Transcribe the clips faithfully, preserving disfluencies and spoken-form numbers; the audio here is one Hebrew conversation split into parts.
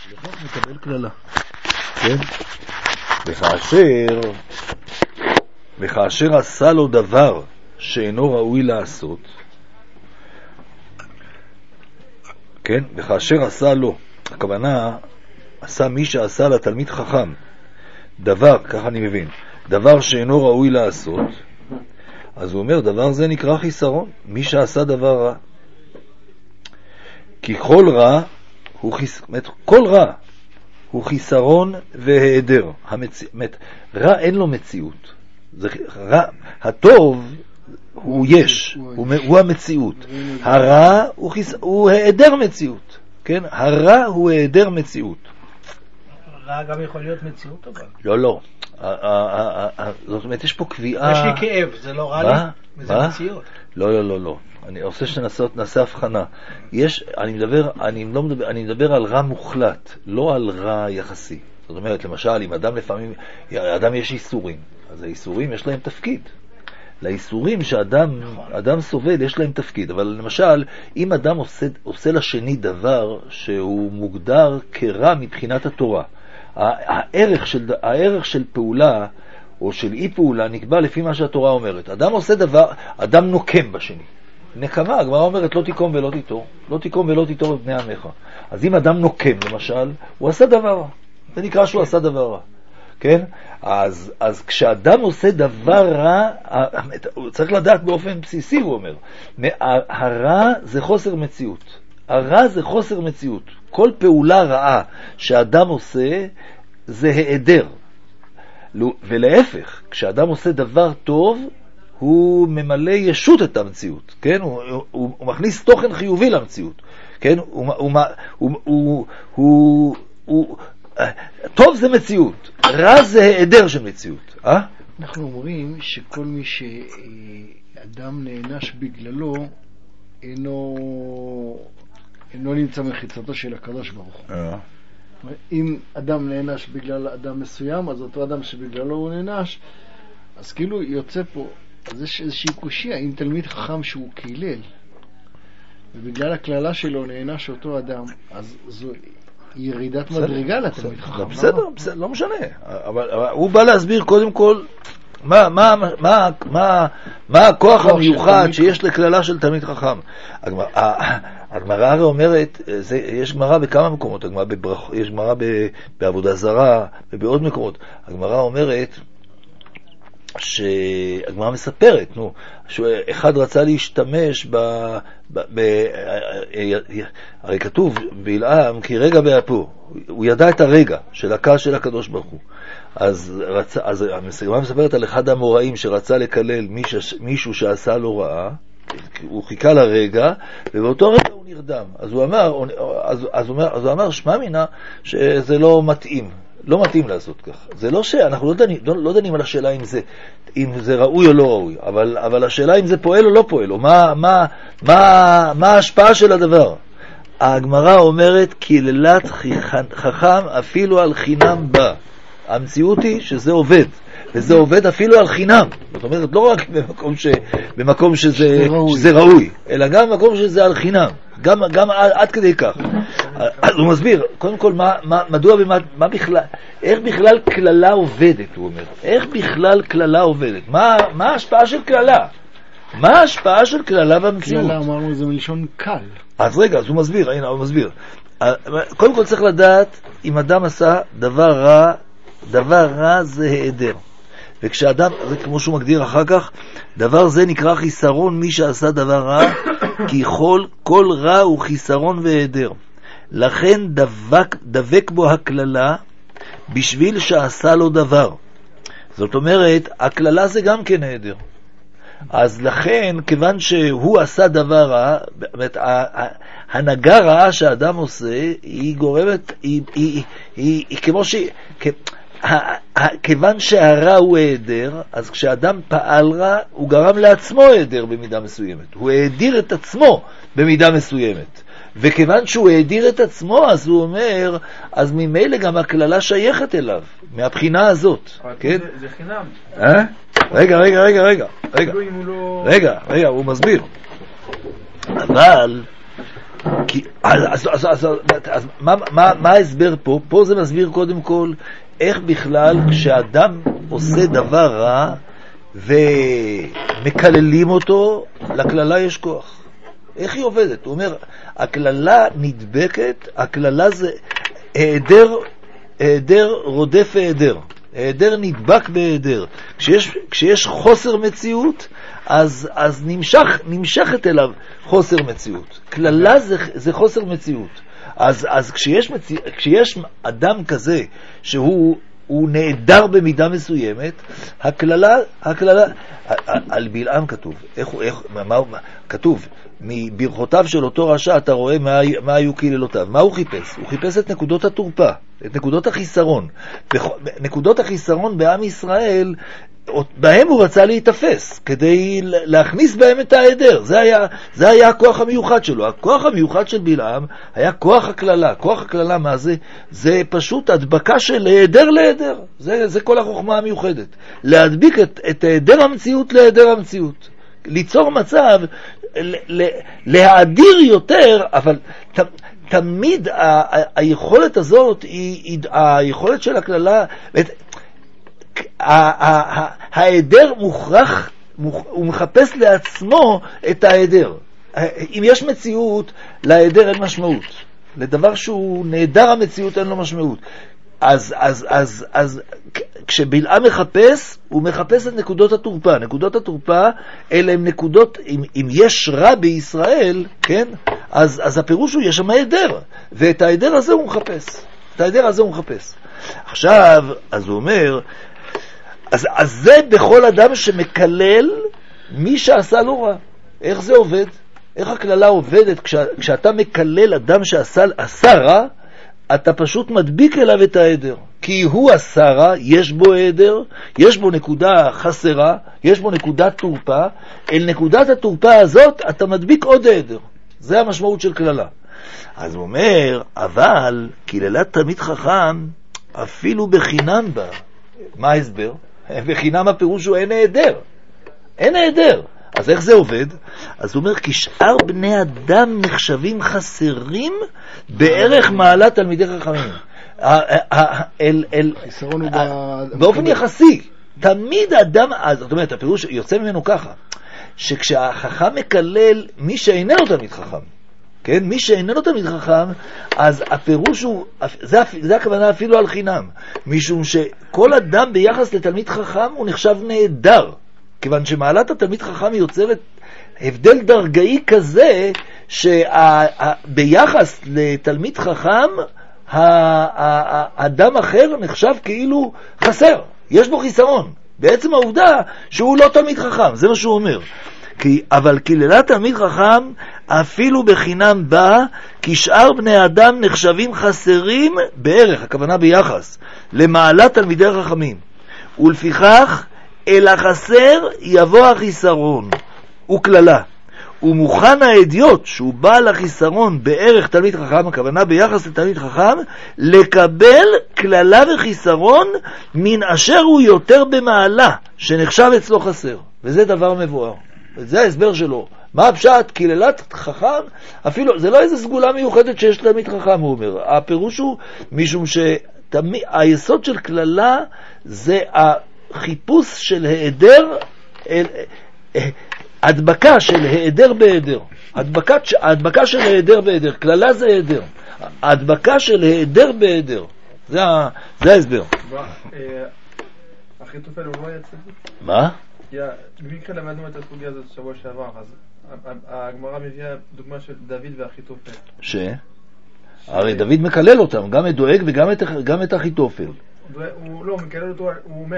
לכך מקבל כללה. כן? וכאשר, וכאשר עשה לו דבר שאינו ראוי לעשות, כן? וכאשר עשה לו, הכוונה, עשה מי שעשה לתלמיד חכם, דבר, ככה אני מבין, דבר שאינו ראוי לעשות, אז הוא אומר, דבר זה נקרא חיסרון, מי שעשה דבר רע. כי כל רע, הוא חיס... כל רע הוא חיסרון והיעדר. המצ... רע אין לו מציאות. זה... רע... הטוב הוא יש, הוא, הוא המציאות. הרע הוא, חיס... הוא היעדר מציאות. כן? הרע הוא היעדר מציאות. רע גם יכול להיות מציאות אבל. לא, לא. זאת אומרת, יש פה קביעה... יש לי כאב, זה לא רע לי? זה מציאות. לא, לא, לא, לא. אני רוצה שנעשה הבחנה. יש, אני מדבר, אני לא מדבר, אני מדבר על רע מוחלט, לא על רע יחסי. זאת אומרת, למשל, אם אדם לפעמים, אדם יש איסורים, אז האיסורים יש להם תפקיד. לאיסורים שאדם, אדם סובל, יש להם תפקיד. אבל למשל, אם אדם עושה, עושה לשני דבר שהוא מוגדר כרע מבחינת התורה, הערך של, הערך של פעולה או של אי פעולה נקבע לפי מה שהתורה אומרת. אדם עושה דבר, אדם נוקם בשני. נקמה, הגמרא אומרת לא תיקום ולא תיטור, לא תיקום ולא תיטור בבני עמך. אז אם אדם נוקם למשל, הוא עשה דבר רע. זה נקרא שהוא עשה דבר רע. כן? אז, אז כשאדם עושה דבר רע, הוא צריך לדעת באופן בסיסי, הוא אומר. הרע זה חוסר מציאות. הרע זה חוסר מציאות. כל פעולה רעה שאדם עושה זה היעדר. ולהפך, כשאדם עושה דבר טוב, הוא ממלא ישות את המציאות, כן? הוא, הוא, הוא מכניס תוכן חיובי למציאות, כן? הוא, הוא, הוא, הוא, הוא, הוא, טוב זה מציאות, רע זה היעדר של מציאות. אה? אנחנו אומרים שכל מי שאדם נענש בגללו, אינו, אינו נמצא מחיצתו של הקדוש ברוך הוא. אה. אם אדם נענש בגלל אדם מסוים, אז אותו אדם שבגללו הוא נענש, אז כאילו יוצא פה, אז יש איזושהי קושיה, אם תלמיד חכם שהוא קילל, ובגלל הכללה שלו נענש אותו אדם, אז זו ירידת מדרגה לתלמיד חכם. בסדר, בסדר, לא משנה. אבל הוא בא להסביר קודם כל, מה, מה, מה, מה, מה הכוח המיוחד שיש לכללה של תלמיד חכם. הגמרא הרי אומרת, זה, יש גמרא בכמה מקומות, הגמרא בברח, יש גמרא בעבודה זרה ובעוד מקומות. הגמרא אומרת, שהגמרא מספרת, נו, שאחד רצה להשתמש ב... ב, ב הרי כתוב בלעם כי רגע באפו, הוא ידע את הרגע של הקה של הקדוש ברוך הוא. אז, רצה, אז הגמרא מספרת על אחד המוראים שרצה לקלל מישהו, מישהו שעשה לו רעה, הוא חיכה לרגע, ובאותו רגע הוא נרדם. אז הוא אמר, אז, אז הוא אמר, אז הוא אמר, שמע מינה שזה לא מתאים. לא מתאים לעשות כך. זה לא שאנחנו לא דנים, לא, לא דנים על השאלה אם זה, אם זה ראוי או לא ראוי, אבל, אבל השאלה אם זה פועל או לא פועל, או מה, מה, מה, מה ההשפעה של הדבר. הגמרא אומרת, קללת חכם אפילו על חינם בא. המציאות היא שזה עובד, וזה עובד אפילו על חינם. זאת אומרת, לא רק במקום, ש, במקום שזה, שזה ראוי, אלא גם במקום שזה על חינם. גם, גם עד, עד כדי כך. אז הוא מסביר, קודם כל, מה, מה, מדוע ומה, מה בכלל, איך בכלל כללה עובדת, הוא אומר. איך בכלל כללה עובדת? מה, מה ההשפעה של כללה? מה ההשפעה של כללה במציאות? כללה אמרנו זה מלשון קל. אז רגע, אז הוא מסביר, הנה, הוא מסביר. קודם כל צריך לדעת, אם אדם עשה דבר רע, דבר רע זה היעדר. וכשאדם, זה כמו שהוא מגדיר אחר כך, דבר זה נקרא חיסרון מי שעשה דבר רע, כי כל, כל רע הוא חיסרון והיעדר. לכן דבק, דבק בו הכללה בשביל שעשה לו דבר. זאת אומרת, הכללה זה גם כן היעדר. אז לכן, כיוון שהוא עשה דבר רע, באמת, הנהגה רעה שהאדם עושה, היא גורמת, היא, היא, היא, היא, היא כמו שהיא, כיוון שהרע הוא היעדר, אז כשאדם פעל רע, הוא גרם לעצמו היעדר במידה מסוימת. הוא העדיר את עצמו במידה מסוימת. וכיוון שהוא העדיר את עצמו, אז הוא אומר, אז ממילא גם הכללה שייכת אליו, מהבחינה הזאת. כן? זה, זה חינם. אה? רגע, רגע, רגע, רגע. רגע, רגע, רגע, הוא מסביר. אבל, כי, אז, אז, אז, אז, אז מה, מה, מה ההסבר פה? פה זה מסביר קודם כל איך בכלל כשאדם עושה דבר רע ומקללים אותו, לכללה יש כוח. איך היא עובדת? הוא אומר, הכללה נדבקת, הכללה זה היעדר, היעדר רודף היעדר. היעדר נדבק בהיעדר. כשיש, כשיש חוסר מציאות, אז, אז נמשך, נמשכת אליו חוסר מציאות. כללה זה, זה חוסר מציאות. אז, אז כשיש, מציא, כשיש אדם כזה שהוא הוא נעדר במידה מסוימת, הכללה, הכללה, על בלעם כתוב, איך, איך, מה, מה, כתוב, מברכותיו של אותו רשע אתה רואה מה, מה היו קללותיו. מה הוא חיפש? הוא חיפש את נקודות התורפה, את נקודות החיסרון. נקודות החיסרון בעם ישראל, בהם הוא רצה להתאפס, כדי להכניס בהם את ההיעדר. זה היה, זה היה הכוח המיוחד שלו. הכוח המיוחד של בלעם היה כוח הכללה. כוח הכללה, מה זה? זה פשוט הדבקה של היעדר להיעדר. זה, זה כל החוכמה המיוחדת. להדביק את, את היעדר המציאות להיעדר המציאות. ליצור מצב, ל, ל, להאדיר יותר, אבל ת, תמיד ה, ה, היכולת הזאת היא, היא היכולת של הכללה, ההיעדר מוכרח, הוא מחפש לעצמו את ההיעדר. אם יש מציאות, להיעדר אין משמעות. לדבר שהוא נעדר המציאות אין לו משמעות. אז, אז, אז, אז כשבלעם מחפש, הוא מחפש את נקודות התורפה. נקודות התורפה אלה הם נקודות, אם, אם יש רע בישראל, כן? אז, אז הפירוש הוא יש שם היעדר, ואת ההיעדר הזה הוא מחפש. את ההיעדר הזה הוא מחפש. עכשיו, אז הוא אומר, אז, אז זה בכל אדם שמקלל מי שעשה לו רע. איך זה עובד? איך הכללה עובדת? כשה, כשאתה מקלל אדם שעשה עשה רע, אתה פשוט מדביק אליו את ההיעדר. כי הוא עשה רע, יש בו היעדר, יש בו נקודה חסרה, יש בו נקודת תורפה, אל נקודת התורפה הזאת אתה מדביק עוד היעדר. זה המשמעות של כללה. אז הוא אומר, אבל קללת תלמיד חכם אפילו בחינם בה. מה ההסבר? בחינם הפירוש הוא אין היעדר. אין היעדר. אז איך זה עובד? אז הוא אומר, כי שאר בני אדם נחשבים חסרים בערך מעלת תלמידי חכמים. באופן יחסי. תמיד אדם, זאת אומרת, הפירוש יוצא ממנו ככה, שכשהחכם מקלל מי שאיננו תלמיד חכם, כן? מי שאיננו תלמיד חכם, אז הפירוש הוא, זה, זה הכוונה אפילו על חינם, משום שכל אדם ביחס לתלמיד חכם הוא נחשב נהדר, כיוון שמעלת התלמיד חכם יוצרת הבדל דרגאי כזה, שביחס לתלמיד חכם, האדם אחר נחשב כאילו חסר, יש בו חיסרון, בעצם העובדה שהוא לא תלמיד חכם, זה מה שהוא אומר. כי, אבל קללת תלמיד חכם אפילו בחינם בא, כי שאר בני אדם נחשבים חסרים בערך, הכוונה ביחס, למעלת תלמידי החכמים. ולפיכך, אל החסר יבוא החיסרון, וכללה. ומוכן העדיות שהוא בעל החיסרון בערך תלמיד חכם, הכוונה ביחס לתלמיד חכם, לקבל כללה וחיסרון מן אשר הוא יותר במעלה, שנחשב אצלו חסר. וזה דבר מבואר. זה ההסבר שלו. מה הפשט? קללת חכם, אפילו, זה לא איזו סגולה מיוחדת שיש תלמיד חכם, הוא אומר. הפירוש הוא, משום שהיסוד של כללה זה החיפוש של היעדר, הדבקה של היעדר בהיעדר. הדבקה של היעדר בהיעדר. כללה זה היעדר. הדבקה של היעדר בהיעדר. זה ההסבר. אחיתופל הוא לא היה צדיק? מה? במקרה למדנו את הסוגיה הזאת שבוע שעבר, אז הגמרא מביאה דוגמה של דוד ואחיתופל. ש? הרי דוד מקלל אותם, גם את דואג וגם את אחיתופל. הוא לא, מקלל אותו, הוא אומר,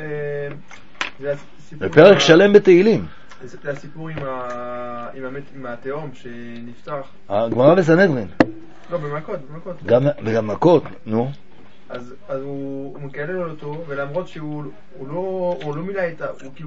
בפרק שלם בתהילים. זה הסיפור עם התאום שנפתח. הגמרא בסנהדרין. לא, במכות, במכות. וגם מכות, נו. אז הוא מקלל אותו, ולמרות שהוא לא מילא את ה...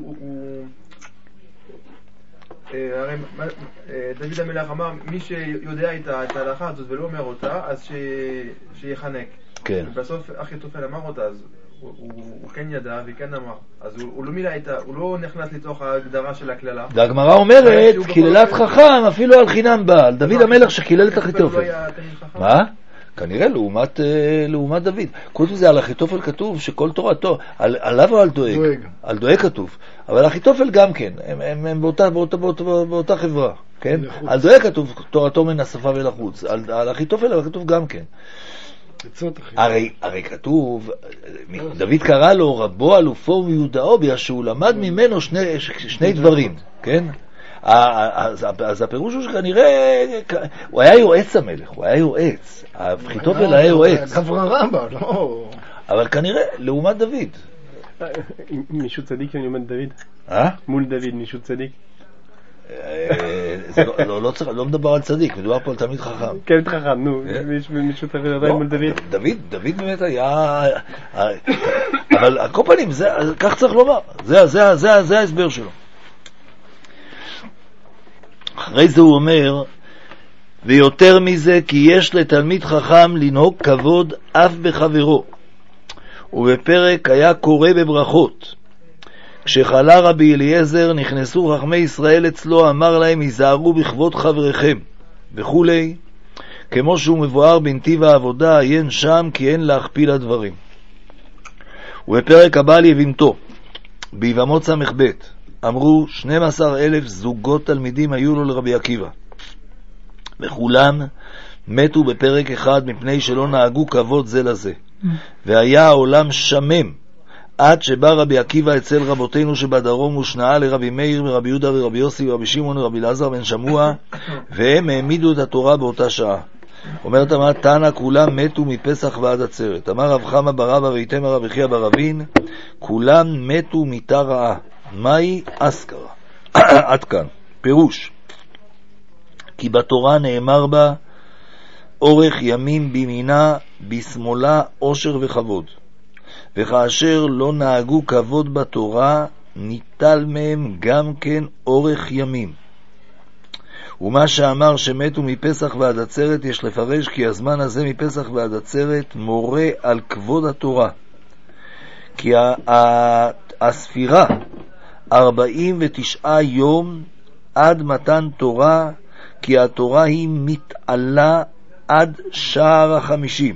הרי דוד המלך אמר, מי שיודע את ההלכה הזאת ולא אומר אותה, אז שיחנק. כן. ובסוף אחיתופל אמר אותה, אז הוא כן ידע וכן אמר, אז הוא לא מילא איתה, הוא לא נכנס לתוך ההגדרה של הכללה. והגמרא אומרת, קיללת חכם אפילו על חינם בעל, דוד המלך שקילל את אחיתופל. מה? כנראה לעומת, לעומת דוד. חוץ מזה, על אחיתופל כתוב שכל תורתו, על, עליו או על דואג? דואג. על דואג כתוב. אבל אחיתופל גם כן, הם, הם, הם באותה, באותה, באותה, באותה חברה, כן? לחוץ. על דואג כתוב תורתו מן השפה ולחוץ. על, על אחיתופל כתוב גם כן. הרי, הרי כתוב, דוד קרא לו רבו אלופו ומיודעו, בגלל שהוא למד ממנו שני, שני דברים, כן? אז, אז הפירוש הוא שכנראה הוא היה יועץ המלך, הוא היה יועץ, אחיתופל היה יועץ, גברא רבא, לא, אבל כנראה לעומת דוד. מישהו צדיק לעומת דוד? אה? מול דוד מישהו צדיק? זה לא, לא, צריך, לא מדבר על צדיק, מדובר פה על תלמיד חכם. כן, חכם, נו, מישהו צריך לדעת מול דוד. דוד, דוד באמת היה, אבל על כל פנים, כך צריך לומר, זה ההסבר שלו. אחרי זה הוא אומר, ויותר מזה, כי יש לתלמיד חכם לנהוג כבוד אף בחברו. ובפרק היה קורא בברכות. כשחלה רבי אליעזר, נכנסו חכמי ישראל אצלו, אמר להם, היזהרו בכבוד חבריכם, וכולי, כמו שהוא מבואר בנתיב העבודה, עיין שם, כי אין להכפיל הדברים. ובפרק הבא ליבמתו, ביבמות סמך ב', אמרו, שנים עשר אלף זוגות תלמידים היו לו לרבי עקיבא, וכולם מתו בפרק אחד מפני שלא נהגו כבוד זה לזה. והיה העולם שמם, עד שבא רבי עקיבא אצל רבותינו שבדרום ושנאה לרבי מאיר ורבי יהודה ורבי יוסי ורבי שמעון ורבי אלעזר בן שמוע, והם העמידו את התורה באותה שעה. אומרת אמרת תנא, כולם מתו מפסח ועד עצרת. אמר רב חמא בר אבא ואיתמר רבי חייא בר אבין, כולם מתו מיתה רעה. מהי אסכרה? עד כאן. פירוש, כי בתורה נאמר בה, אורך ימים בימינה, בשמאלה עושר וכבוד. וכאשר לא נהגו כבוד בתורה, ניטל מהם גם כן אורך ימים. ומה שאמר שמתו מפסח ועד עצרת, יש לפרש כי הזמן הזה מפסח ועד עצרת מורה על כבוד התורה. כי הספירה ארבעים ותשעה יום עד מתן תורה, כי התורה היא מתעלה עד שער החמישים.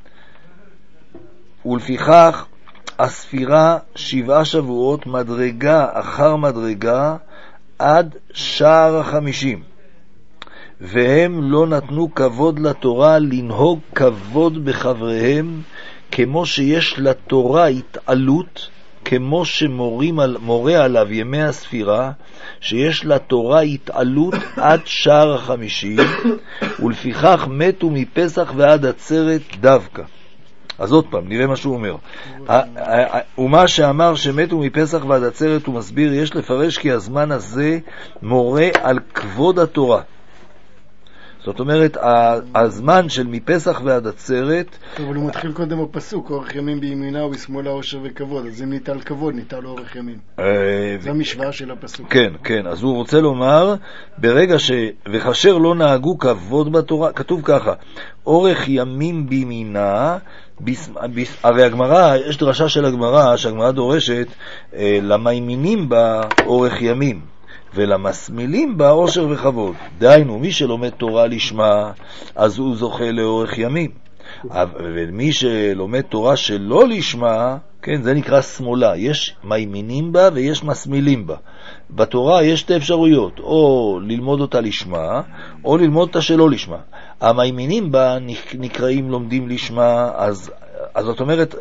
ולפיכך הספירה שבעה שבועות מדרגה אחר מדרגה עד שער החמישים. והם לא נתנו כבוד לתורה לנהוג כבוד בחבריהם, כמו שיש לתורה התעלות, כמו שמורים על, מורה עליו ימי הספירה, שיש לתורה התעלות עד שער החמישים, ולפיכך מתו מפסח ועד עצרת דווקא. אז עוד פעם, נראה מה שהוא אומר. ומה שאמר שמתו מפסח ועד עצרת, הוא מסביר, יש לפרש כי הזמן הזה מורה על כבוד התורה. זאת אומרת, הזמן של מפסח ועד עצרת... טוב, אבל הוא מתחיל קודם בפסוק, אורך ימים בימינה ובשמאלה עושר וכבוד. אז אם ניטל כבוד, ניטל אורך ימים. זו המשוואה של הפסוק. כן, כן. אז הוא רוצה לומר, ברגע ש... וכאשר לא נהגו כבוד בתורה, כתוב ככה, אורך ימים בימינה, הרי הגמרא, יש דרשה של הגמרא, שהגמרא דורשת, למימינים בה אורך ימים. ולמסמילים בה עושר וכבוד. דהיינו, מי שלומד תורה לשמה, אז הוא זוכה לאורך ימים. ומי שלומד תורה שלא לשמה, כן, זה נקרא שמאלה. יש מימינים בה ויש מסמילים בה. בתורה יש שתי אפשרויות, או ללמוד אותה לשמה, או ללמוד אותה שלא לשמה. המימינים בה נקראים לומדים לשמה, אז, אז זאת אומרת,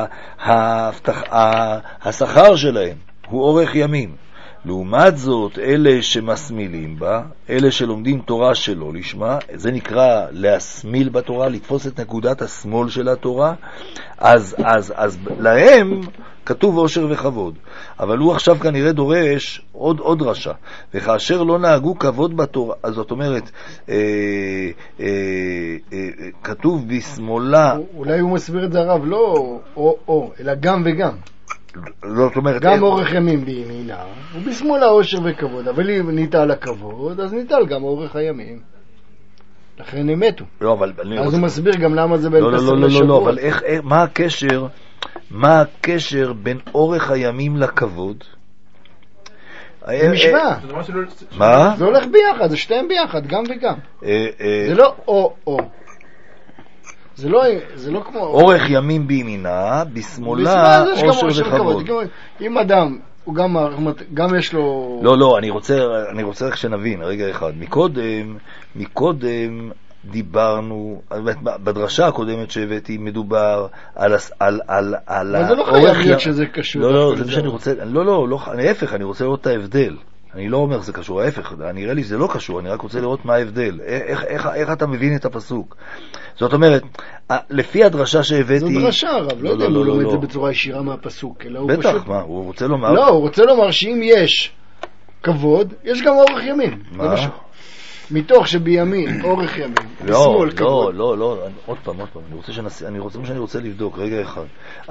השכר שלהם הוא אורך ימים. לעומת זאת, אלה שמסמילים בה, אלה שלומדים תורה שלא לשמה, זה נקרא להסמיל בתורה, לתפוס את נקודת השמאל של התורה, אז, אז, אז להם כתוב עושר וכבוד. אבל הוא עכשיו כנראה דורש עוד, עוד רשע. וכאשר לא נהגו כבוד בתורה, אז זאת אומרת, אה, אה, אה, כתוב בשמאלה... אולי הוא מסביר את זה הרב, לא או-או, אלא גם וגם. זאת אומרת, גם אורך ימים בימינה, ובשמאלה עושר וכבוד, אבל אם ניטל הכבוד, אז ניטל גם אורך הימים. לכן הם מתו. לא, אבל... אז הוא מסביר גם למה זה בין פסח לשבוע. לא, לא, לא, לא, אבל איך, מה הקשר מה הקשר בין אורך הימים לכבוד? זה משוואה. מה? זה הולך ביחד, זה שתיהם ביחד, גם וגם. אה, אה, זה לא או-או. זה לא, זה לא כמו... אורך ימים בימינה, בשמאלה, בשמאלה זה אושר שגם וכבוד. כבוד. אם אדם, הוא גם, גם יש לו... לא, לא, אני רוצה, אני רוצה רק שנבין, רגע אחד. מקודם, מקודם דיברנו, בדרשה הקודמת שהבאתי מדובר על, על, על, על... אבל זה לא חייב להיות שזה קשור. לא, לא, זה מה שאני רוצה, לא, לא, לא, להפך, אני רוצה לראות את ההבדל. אני לא אומר שזה קשור, ההפך, נראה לי שזה לא קשור, אני רק רוצה לראות מה ההבדל, איך, איך, איך אתה מבין את הפסוק. זאת אומרת, לפי הדרשה שהבאתי... זו דרשה, הרב, לא יודע אם הוא לומד את זה בצורה ישירה מהפסוק, אלא הוא פשוט... בטח, מה, הוא רוצה לומר... לא, הוא רוצה לומר שאם יש כבוד, יש גם אורך ימים. מה? מתוך שבימין, אורך ימים, לא, לא, לא, לא, עוד פעם, עוד פעם, אני רוצה שנס... אני רוצה מה שאני רוצה לבדוק, רגע אחד.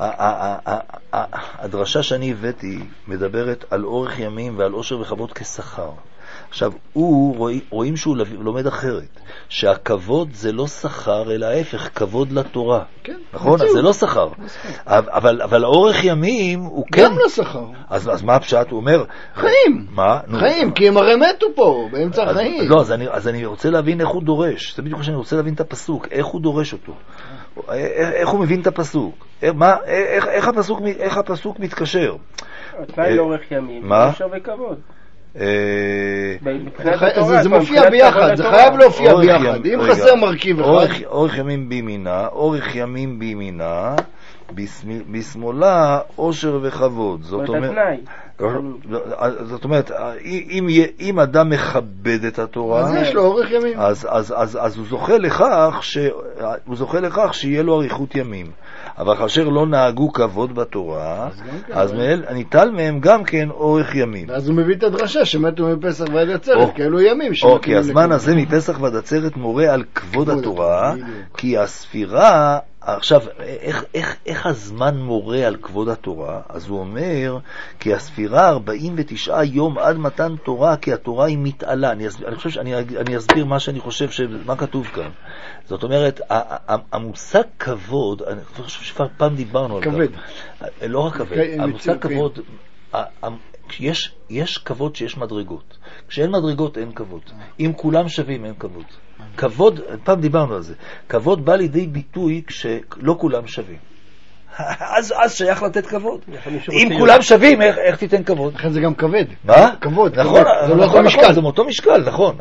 הדרשה שאני הבאתי מדברת על אורך ימים ועל עושר וכבוד כשכר. עכשיו, הוא, רואים, רואים שהוא לומד אחרת, שהכבוד זה לא שכר, אלא ההפך, כבוד לתורה. כן, נכון? אז זה לא שכר. אבל, אבל האורך ימים הוא כן... גם לא שכר. אז, אז מה הפשט? הוא אומר... חיים. מה? חיים, כי הם הרי מתו פה, באמצע אז, החיים. לא, אז אני, אז אני רוצה להבין איך הוא דורש. זה בדיוק שאני רוצה להבין את הפסוק, איך הוא דורש אותו. איך, איך הוא מבין את הפסוק. איך, מה, איך, איך, הפסוק, איך הפסוק מתקשר. התנאי לאורך ימים. מה? עושר וכבוד. זה מופיע ביחד, זה חייב להופיע ביחד. אם חסר מרכיב אחד, אורך ימים בימינה, אורך ימים בימינה, בשמאלה עושר וכבוד. זאת אומרת, זאת אומרת, אם אדם מכבד את התורה, אז יש לו אורך ימים. אז הוא זוכה לכך הוא זוכה לכך שיהיה לו אריכות ימים. אבל כאשר לא נהגו כבוד בתורה, אז ניטל מהם גם כן אורך ימים. ואז הוא מביא את הדרשה שמתו מפסח ועד עצרת, כאלו ימים. כי הזמן הזה מפסח ועד עצרת מורה על כבוד התורה, כי הספירה, עכשיו, איך, איך, איך הזמן מורה על כבוד התורה? אז הוא אומר, כי הספירה ארבעים ותשעה יום עד מתן תורה, כי התורה היא מתעלה. אני, אני חושב שאני אני אסביר מה שאני חושב, ש, מה כתוב כאן. זאת אומרת, המושג כבוד, אני חושב שפעם פעם דיברנו על כבד. זה. לא רק כבד, המושג כבוד, יש, יש כבוד שיש מדרגות. כשאין מדרגות אין כבוד. אם כולם שווים אין כבוד. כבוד, פעם דיברנו על זה, כבוד בא לידי ביטוי כשלא כולם שווים. אז, אז שייך לתת כבוד. אם כולם שווים, איך, איך תיתן כבוד? לכן זה גם כבד. מה? כבוד. נכון, זה לא נכון, נכון, זה מאותו משקל, נכון.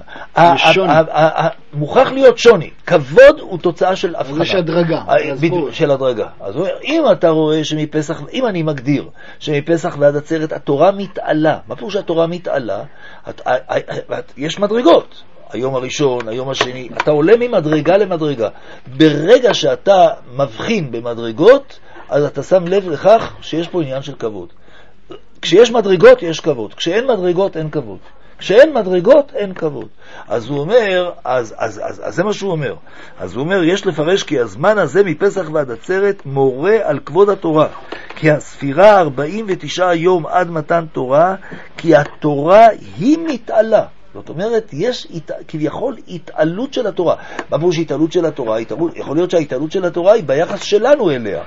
מוכרח להיות שוני. כבוד הוא תוצאה של הבחנה. יש הדרגה. של הדרגה. אז אם אתה רואה שמפסח, אם אני מגדיר שמפסח ועד עצרת התורה מתעלה, מה פירוש שהתורה מתעלה? יש מדרגות. היום הראשון, היום השני, אתה עולה ממדרגה למדרגה. ברגע שאתה מבחין במדרגות, אז אתה שם לב לכך שיש פה עניין של כבוד. כשיש מדרגות יש כבוד, כשאין מדרגות אין כבוד. כשאין מדרגות אין כבוד. אז הוא אומר, אז, אז, אז, אז זה מה שהוא אומר. אז הוא אומר, יש לפרש כי הזמן הזה מפסח ועד עצרת מורה על כבוד התורה. כי הספירה ארבעים ותשעה יום עד מתן תורה, כי התורה היא מתעלה. זאת אומרת, יש כביכול התעלות של התורה. מה פירוש התעלות של התורה? יכול להיות שההתעלות של התורה היא ביחס שלנו אליה.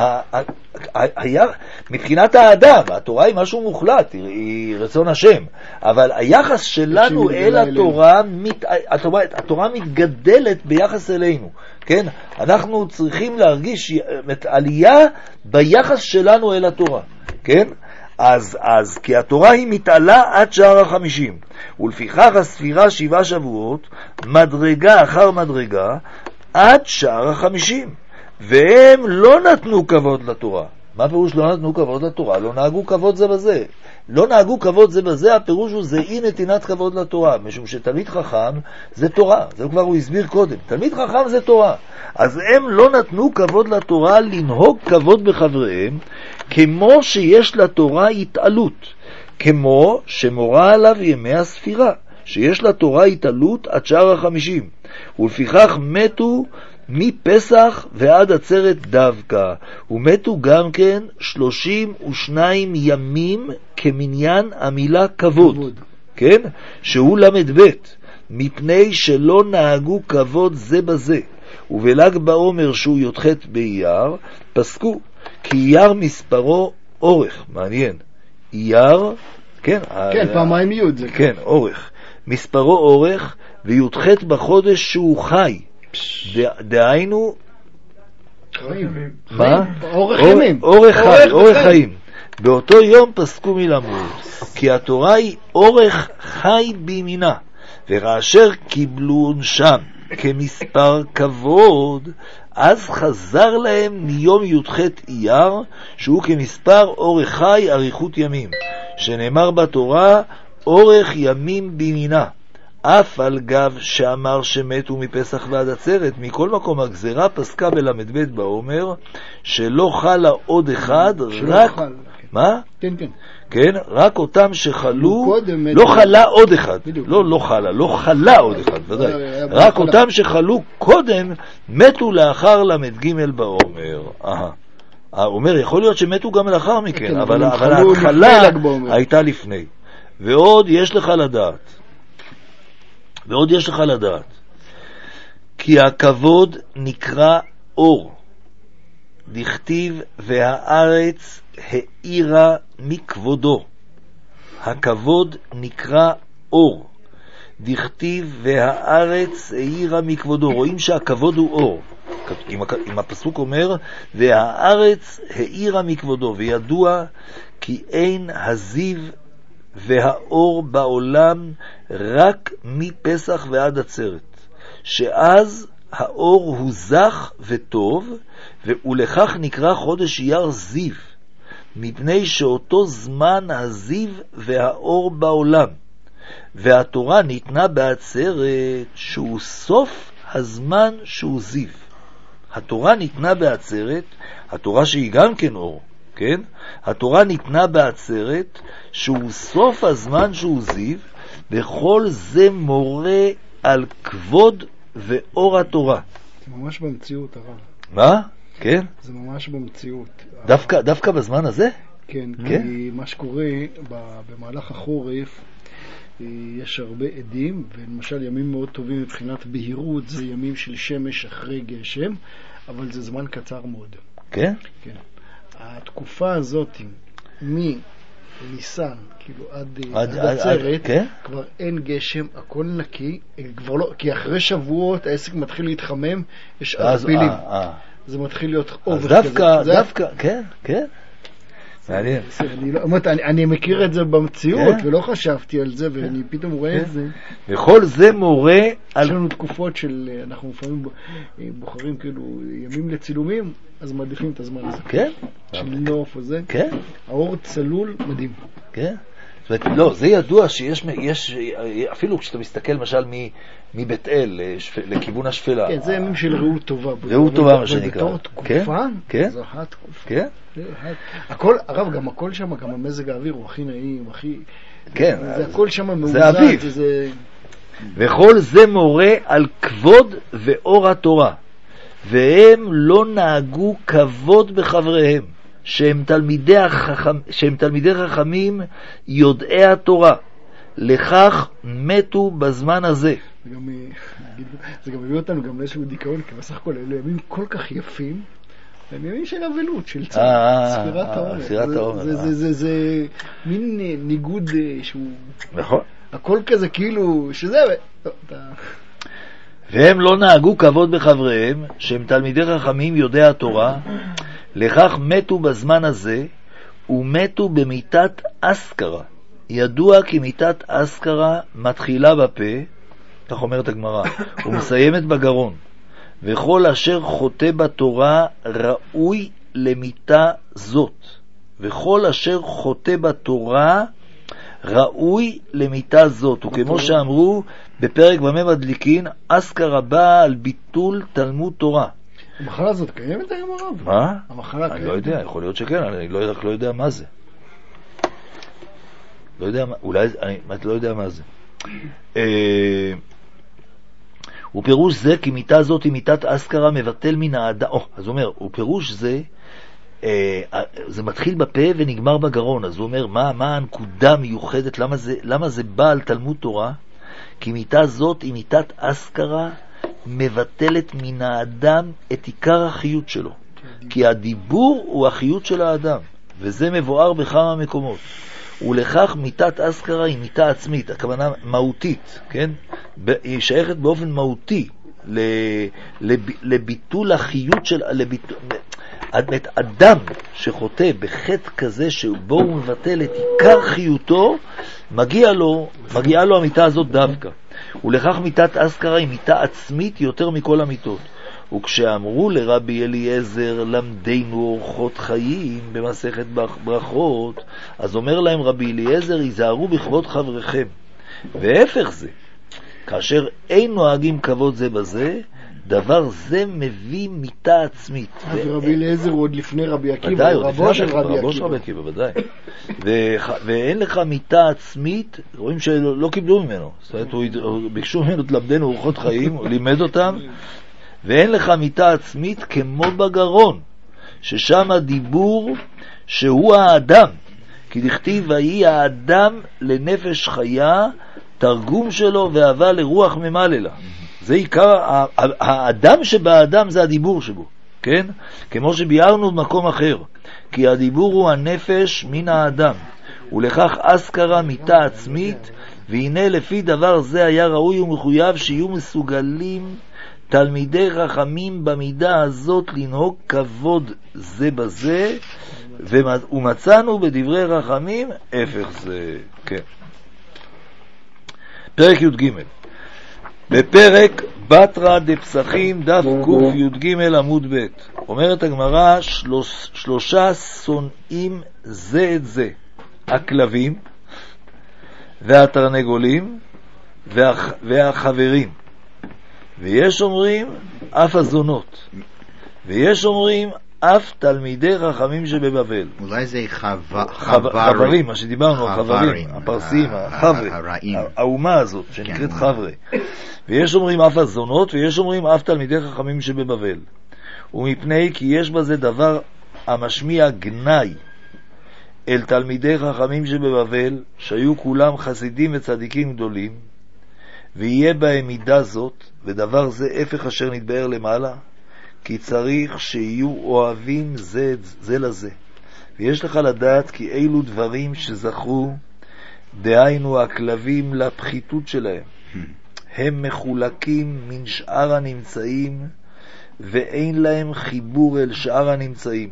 מבחינת האדם, התורה היא משהו מוחלט, היא רצון השם. אבל היחס שלנו אל התורה, התורה מתגדלת ביחס אלינו. כן? אנחנו צריכים להרגיש עלייה ביחס שלנו אל התורה. כן? אז, אז, כי התורה היא מתעלה עד שער החמישים, ולפיכך הספירה שבעה שבועות, מדרגה אחר מדרגה, עד שער החמישים, והם לא נתנו כבוד לתורה. מה פירוש לא נתנו כבוד לתורה? לא נהגו כבוד זה בזה. לא נהגו כבוד זה בזה, הפירוש הוא זה אי נתינת כבוד לתורה, משום שתלמיד חכם זה תורה, זה כבר הוא הסביר קודם, תלמיד חכם זה תורה. אז הם לא נתנו כבוד לתורה לנהוג כבוד בחבריהם, כמו שיש לתורה התעלות, כמו שמורה עליו ימי הספירה, שיש לתורה התעלות עד שער החמישים, ולפיכך מתו מפסח ועד עצרת דווקא, ומתו גם כן שלושים ושניים ימים כמניין המילה כבוד, כבוד. כן? שהוא למד בית, מפני שלא נהגו כבוד זה בזה. ובל"ג בעומר שהוא י"ח באייר פסקו כי אייר מספרו אורך, מעניין. אייר, כן, כן, פעמיים יוד זה. כן, אורך. מספרו אורך, וי"ח בחודש שהוא חי. דהיינו, מה? אורך ימים. אורך חי, אורך חיים. באותו יום פסקו מלמוד, כי התורה היא אורך חי בימינה, וכאשר קיבלו עונשם כמספר כבוד, אז חזר להם מיום י"ח אייר, שהוא כמספר אורך חי אריכות ימים, שנאמר בתורה אורך ימים בימינה. אף על גב שאמר שמתו מפסח ועד עצרת, מכל מקום הגזרה פסקה בלמד בעומר, שלא חלה עוד אחד, רק... חל. מה? כן, כן. כן, רק אותם שחלו, לא חלה עוד אחד, לא, לא חלה, לא חלה עוד אחד, ודאי. רק אותם שחלו קודם, מתו לאחר למד ג' בעומר. אהה. אומר, יכול להיות שמתו גם לאחר מכן, אבל ההתחלה הייתה לפני. ועוד יש לך לדעת, ועוד יש לך לדעת, כי הכבוד נקרא אור, דכתיב והארץ האירה מכבודו. הכבוד נקרא אור, דכתיב והארץ האירה מכבודו. רואים שהכבוד הוא אור. אם הפסוק אומר והארץ האירה מכבודו, וידוע כי אין הזיו והאור בעולם רק מפסח ועד עצרת, שאז האור הוא זך וטוב, ולכך נקרא חודש אייר זיו, מפני שאותו זמן הזיו והאור בעולם, והתורה ניתנה בעצרת שהוא סוף הזמן שהוא זיו. התורה ניתנה בעצרת, התורה שהיא גם כן אור, כן? התורה ניתנה בעצרת שהוא סוף הזמן שהוא זיו, וכל זה מורה על כבוד ואור התורה. זה ממש במציאות הרב. מה? כן? זה ממש במציאות. דווקא, דווקא בזמן הזה? כן, כן? כי מה שקורה במהלך החורף, יש הרבה עדים, ולמשל ימים מאוד טובים מבחינת בהירות, זה ימים של שמש אחרי גשם, אבל זה זמן קצר מאוד. כן? כן. התקופה הזאת, מניסן, כאילו עד, עד, עד עצרת, כן? כבר אין גשם, הכל נקי, כבר לא, כי אחרי שבועות העסק מתחיל להתחמם, יש ערפילים. אה, אה. זה מתחיל להיות אובך כזה. דווקא, דווקא, כן, כן. מעניין. אני מכיר את זה במציאות, ולא חשבתי על זה, ואני פתאום רואה את זה. וכל זה מורה על... יש לנו תקופות של, אנחנו לפעמים בוחרים כאילו ימים לצילומים, אז מעדיפים את הזמן הזה. כן. של נוף וזה. כן. האור צלול, מדהים. כן. זאת אומרת, לא, זה ידוע שיש, יש, אפילו כשאתה מסתכל למשל מבית אל לכיוון השפלה. כן, זה ימים של ראות טובה. ראות טובה מה שנקרא. ובתור תקופה, זו התקופה. כן. הכל, הרב, גם הכל שם, גם המזג האוויר הוא הכי נעים, הכי... כן. זה הכל שם מאוזן. זה אביב. וכל זה מורה על כבוד ואור התורה. והם לא נהגו כבוד בחבריהם. שהם תלמידי, החכם, שהם תלמידי חכמים יודעי התורה, לכך מתו בזמן הזה. זה גם, זה גם מביא אותנו גם לאיזשהו דיכאון, כי בסך הכל אלו ימים כל כך יפים, הם ימים של אבלות, של ספירת העומר. זה מין ניגוד שהוא... נכון. הכל כזה כאילו, שזה... והם לא נהגו כבוד בחבריהם, שהם תלמידי חכמים יודעי התורה, לכך מתו בזמן הזה, ומתו במיטת אסכרה. ידוע כי מיטת אסכרה מתחילה בפה, כך אומרת הגמרא, ומסיימת בגרון. וכל אשר חוטא בתורה ראוי למיטה זאת. וכל אשר חוטא בתורה ראוי למיטה זאת. וכמו שאמרו בפרק במה מדליקין, אסכרה באה על ביטול תלמוד תורה. המחלה הזאת קיימת היום הרב? מה? המחלה קיימת? אני לא יודע, יכול להיות שכן, אני לא, לא יודע מה זה. לא יודע, אולי, אני לא יודע מה זה. אה, ופירוש זה, כי מיטה זאת היא מיטת אסכרה מבטל מן האדם. או, אז הוא אומר, ופירוש זה, אה, זה מתחיל בפה ונגמר בגרון. אז הוא אומר, מה, מה הנקודה מיוחדת? למה זה, למה זה בא על תלמוד תורה? כי מיטה זאת היא מיטת אסכרה מבטלת מן האדם את עיקר החיות שלו. כי הדיבור הוא החיות של האדם, וזה מבואר בכמה מקומות. ולכך מיתת אזכרה היא מיתה עצמית, הכוונה מהותית, כן? היא שייכת באופן מהותי לביטול החיות של... לביטול, אדם שחוטא בחטא כזה שבו הוא מבטל את עיקר חיותו, מגיע לו, מגיעה לו המיתה הזאת דווקא. ולכך מיתת אזכרה היא מיתה עצמית יותר מכל המיתות. וכשאמרו לרבי אליעזר למדנו אורחות חיים במסכת ברכות, אז אומר להם רבי אליעזר, היזהרו בכבוד חבריכם. והפך זה, כאשר אין נוהגים כבוד זה בזה, דבר זה מביא מיתה עצמית. אז רבי אליעזר הוא עוד לפני רבי עקיבא, ודאי, רבו של רבי רבו של רבי עקיבא, ודאי. ואין לך מיתה עצמית, רואים שלא קיבלו ממנו, זאת אומרת, ביקשו ממנו תלמדנו אורחות חיים, הוא לימד אותם, ואין לך מיתה עצמית כמו בגרון, ששם הדיבור שהוא האדם, כי דכתיב ויהי האדם לנפש חיה, תרגום שלו ואהבה לרוח ממללה. זה עיקר, האדם שבאדם זה הדיבור שבו, כן? כמו שביארנו במקום אחר, כי הדיבור הוא הנפש מן האדם, ולכך אזכרה מיתה עצמית, והנה לפי דבר זה היה ראוי ומחויב שיהיו מסוגלים תלמידי חכמים במידה הזאת לנהוג כבוד זה בזה, ומצאנו בדברי רחמים הפך זה. כן. פרק י"ג. בפרק בתרא דפסחים דף קי"ג עמוד ב' אומרת הגמרא, שלוש, שלושה שונאים זה את זה, הכלבים והתרנגולים והח, והחברים, ויש אומרים אף הזונות, ויש אומרים אף תלמידי חכמים שבבבל. אולי זה חו... חברים, חברים, מה שדיברנו, החברים, הפרסים, החברי, האומה הזאת שנקראת חברי. ויש אומרים אף הזונות, ויש אומרים אף תלמידי חכמים שבבבל. ומפני כי יש בזה דבר המשמיע גנאי אל תלמידי חכמים שבבבל, שהיו כולם חסידים וצדיקים גדולים, ויהיה בהם מידה זאת, ודבר זה הפך אשר נתבאר למעלה, כי צריך שיהיו אוהבים זה, זה לזה. ויש לך לדעת כי אילו דברים שזכרו, דהיינו הכלבים לפחיתות שלהם, הם מחולקים מן שאר הנמצאים, ואין להם חיבור אל שאר הנמצאים.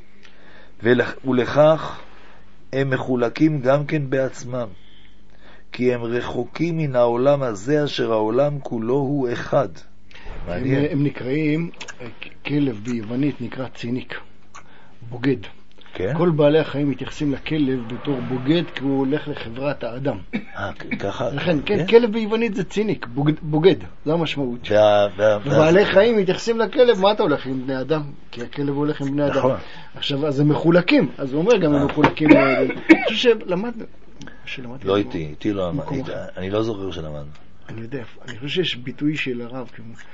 ולכך הם מחולקים גם כן בעצמם, כי הם רחוקים מן העולם הזה אשר העולם כולו הוא אחד. הם, הם נקראים, כלב ביוונית נקרא ציניק, בוגד. כן? כל בעלי החיים מתייחסים לכלב בתור בוגד, כי הוא הולך לחברת האדם. אה, ככה. לכן, כן, כלב ביוונית זה ציניק, בוגד, בוגד, זו המשמעות. ובעלי חיים מתייחסים לכלב, מה אתה הולך עם בני אדם? כי הכלב הולך עם בני אדם. עכשיו, אז הם מחולקים, אז הוא אומר גם הם מחולקים. אני חושב שלמדנו. לא איתי, איתי לא למד, אני לא זוכר שלמד. אני יודע, אני חושב שיש ביטוי של הרב,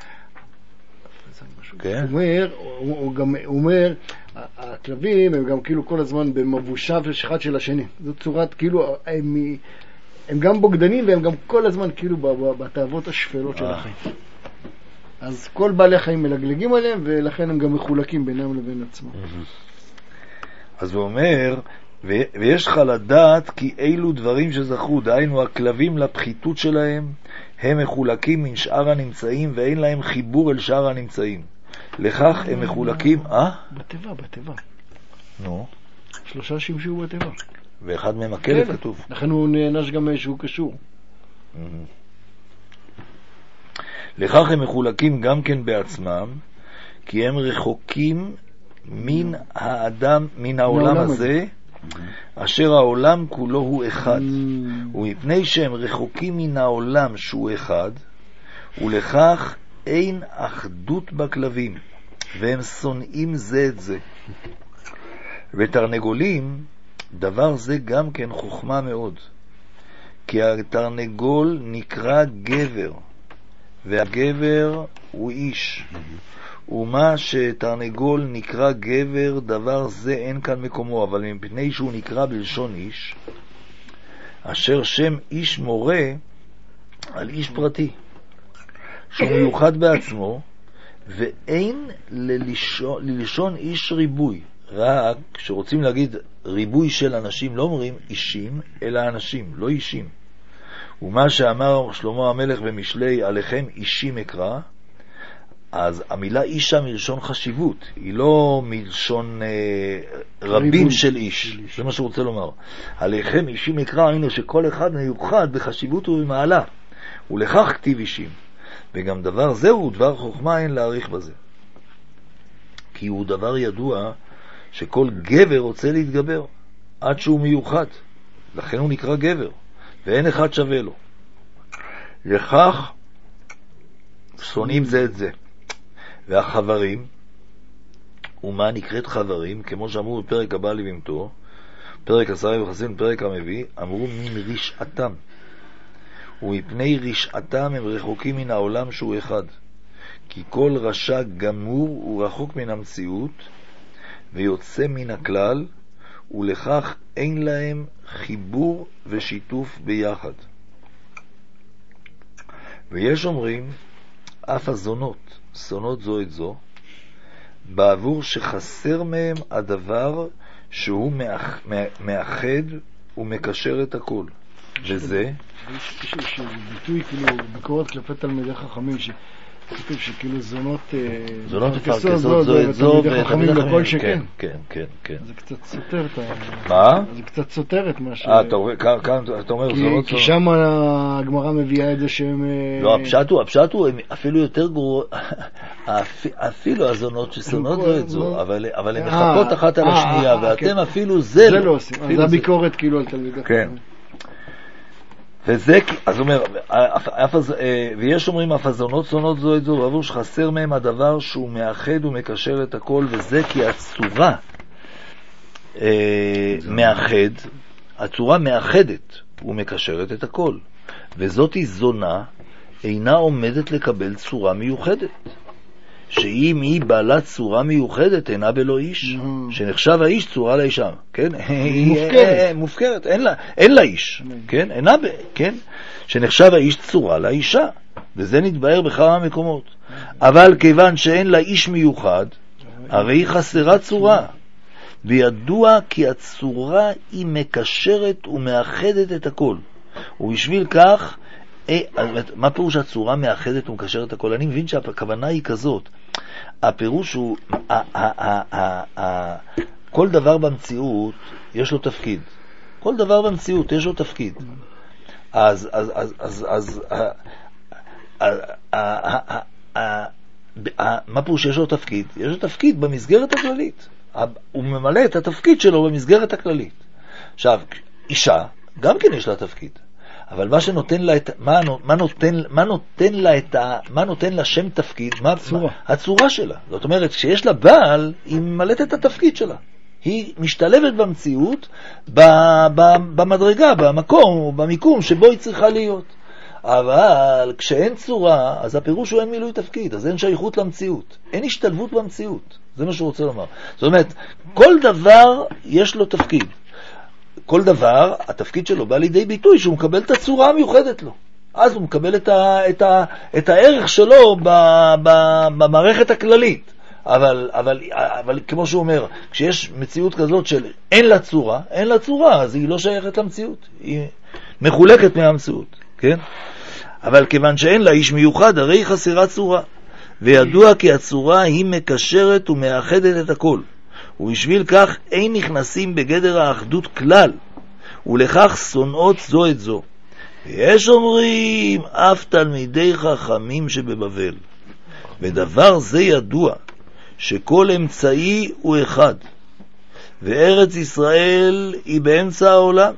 כן? הוא אומר, הוא גם אומר, הכלבים הם גם כאילו כל הזמן במבושה אחד של השני. זו צורת, כאילו, הם, הם גם בוגדנים והם גם כל הזמן כאילו בתאוות השפלות של החיים. אז כל בעלי החיים מלגלגים עליהם, ולכן הם גם מחולקים בינם לבין עצמם. אז הוא אומר, ויש לך לדעת כי אילו דברים שזכרו, דהיינו הכלבים לפחיתות שלהם, הם מחולקים מן שאר הנמצאים, ואין להם חיבור אל שאר הנמצאים. לכך הם מחולקים, אה? בטבע, בטבע. נו. שלושה שימשו בטבע. ואחד מהם הכלב כתוב. לכן הוא נענש גם שהוא קשור. לכך הם מחולקים גם כן בעצמם, כי הם רחוקים מן האדם, מן העולם הזה, אשר העולם כולו הוא אחד. ומפני שהם רחוקים מן העולם שהוא אחד, ולכך אין אחדות בכלבים, והם שונאים זה את זה. ותרנגולים, דבר זה גם כן חוכמה מאוד, כי התרנגול נקרא גבר, והגבר הוא איש. ומה שתרנגול נקרא גבר, דבר זה אין כאן מקומו, אבל מפני שהוא נקרא בלשון איש, אשר שם איש מורה על איש פרטי, שהוא מיוחד בעצמו, ואין ללשון, ללשון איש ריבוי. רק כשרוצים להגיד ריבוי של אנשים, לא אומרים אישים, אלא אנשים, לא אישים. ומה שאמר שלמה המלך במשלי, עליכם אישים אקרא, אז המילה אישה מלשון חשיבות, היא לא מלשון אה, רבים של איש. זה מה שהוא רוצה לומר. עליכם אישים אקרא, היינו שכל אחד מיוחד בחשיבות ובמעלה, ולכך כתיב אישים. וגם דבר זהו, דבר חוכמה אין להעריך בזה. כי הוא דבר ידוע שכל גבר רוצה להתגבר, עד שהוא מיוחד. לכן הוא נקרא גבר, ואין אחד שווה לו. לכך שונאים זה את זה. והחברים, ומה נקראת חברים, כמו שאמרו בפרק הבא לבמתו, פרק עשרה וחסין, פרק המביא, אמרו מרשעתם. ומפני רשעתם הם רחוקים מן העולם שהוא אחד. כי כל רשע גמור הוא רחוק מן המציאות, ויוצא מן הכלל, ולכך אין להם חיבור ושיתוף ביחד. ויש אומרים, אף הזונות, זונות זו את זו, בעבור שחסר מהם הדבר שהוא מאח, מאחד ומקשר את הכל. וזה? יש ביטוי, כאילו, ביקורת כלפי תלמידי חכמים, כתוב שכאילו זונות זונות מפרכסות זו את זו ותלמידי חכמים לכל שכן. כן, כן, כן. זה קצת סותר את ה... מה? זה קצת סותר את מה ש... אה, אתה אומר זונות... כי שם הגמרא מביאה את זה שהם... לא, הפשט הוא, הפשט הוא אפילו יותר גרוע, אפילו הזונות שזונות זו את זו, אבל הן מחכות אחת על השנייה, ואתם אפילו זה לא. זה לא עושים, זה הביקורת כאילו על תלמידי חכמים. וזה, אז אומר, ויש אומרים, אף הזונות זונות זו את זו, ועבור שחסר מהם הדבר שהוא מאחד ומקשר את הכל, וזה כי הצורה מאחד, הצורה מאחדת ומקשרת את הכל, וזאת היא זונה, אינה עומדת לקבל צורה מיוחדת. שאם היא בעלת צורה מיוחדת, אינה בלא איש, שנחשב האיש צורה לאישה, כן? מופקרת. מופקרת, אין לה, אין לה איש, כן? אינה, כן? שנחשב האיש צורה לאישה, וזה נתבהר בכמה מקומות. אבל כיוון שאין לה איש מיוחד, הרי היא חסרה צורה, וידוע כי הצורה היא מקשרת ומאחדת את הכל, ובשביל כך, מה פירוש הצורה מאחדת ומקשרת את הכל? אני מבין שהכוונה היא כזאת. הפירוש הוא, כל דבר במציאות יש לו תפקיד. כל דבר במציאות יש לו תפקיד. אז, אז, אז, אז, אז, מה פירוש יש לו תפקיד? יש לו תפקיד במסגרת הכללית. הוא ממלא את התפקיד שלו במסגרת הכללית. עכשיו, אישה, גם כן יש לה תפקיד. אבל מה שנותן לה את מה, מה נותן מה נותן לה את ה, מה נותן לה שם תפקיד, מה הצורה. הצורה שלה. זאת אומרת, כשיש לה בעל, היא ממלאת את התפקיד שלה. היא משתלבת במציאות ב, ב, במדרגה, במקום, במיקום שבו היא צריכה להיות. אבל כשאין צורה, אז הפירוש הוא אין מילוי תפקיד, אז אין שייכות למציאות. אין השתלבות במציאות. זה מה שהוא רוצה לומר. זאת אומרת, כל דבר יש לו תפקיד. כל דבר, התפקיד שלו בא לידי ביטוי שהוא מקבל את הצורה המיוחדת לו. אז הוא מקבל את, ה, את, ה, את הערך שלו ב, ב, במערכת הכללית. אבל, אבל, אבל כמו שהוא אומר, כשיש מציאות כזאת של אין לה צורה, אין לה צורה, אז היא לא שייכת למציאות. היא מחולקת מהמציאות, כן? אבל כיוון שאין לה איש מיוחד, הרי היא חסרה צורה. וידוע כי הצורה היא מקשרת ומאחדת את הכל. ובשביל כך אין נכנסים בגדר האחדות כלל, ולכך שונאות זו את זו. ויש אומרים אף תלמידי חכמים שבבבל. ודבר זה ידוע, שכל אמצעי הוא אחד, וארץ ישראל היא באמצע העולם,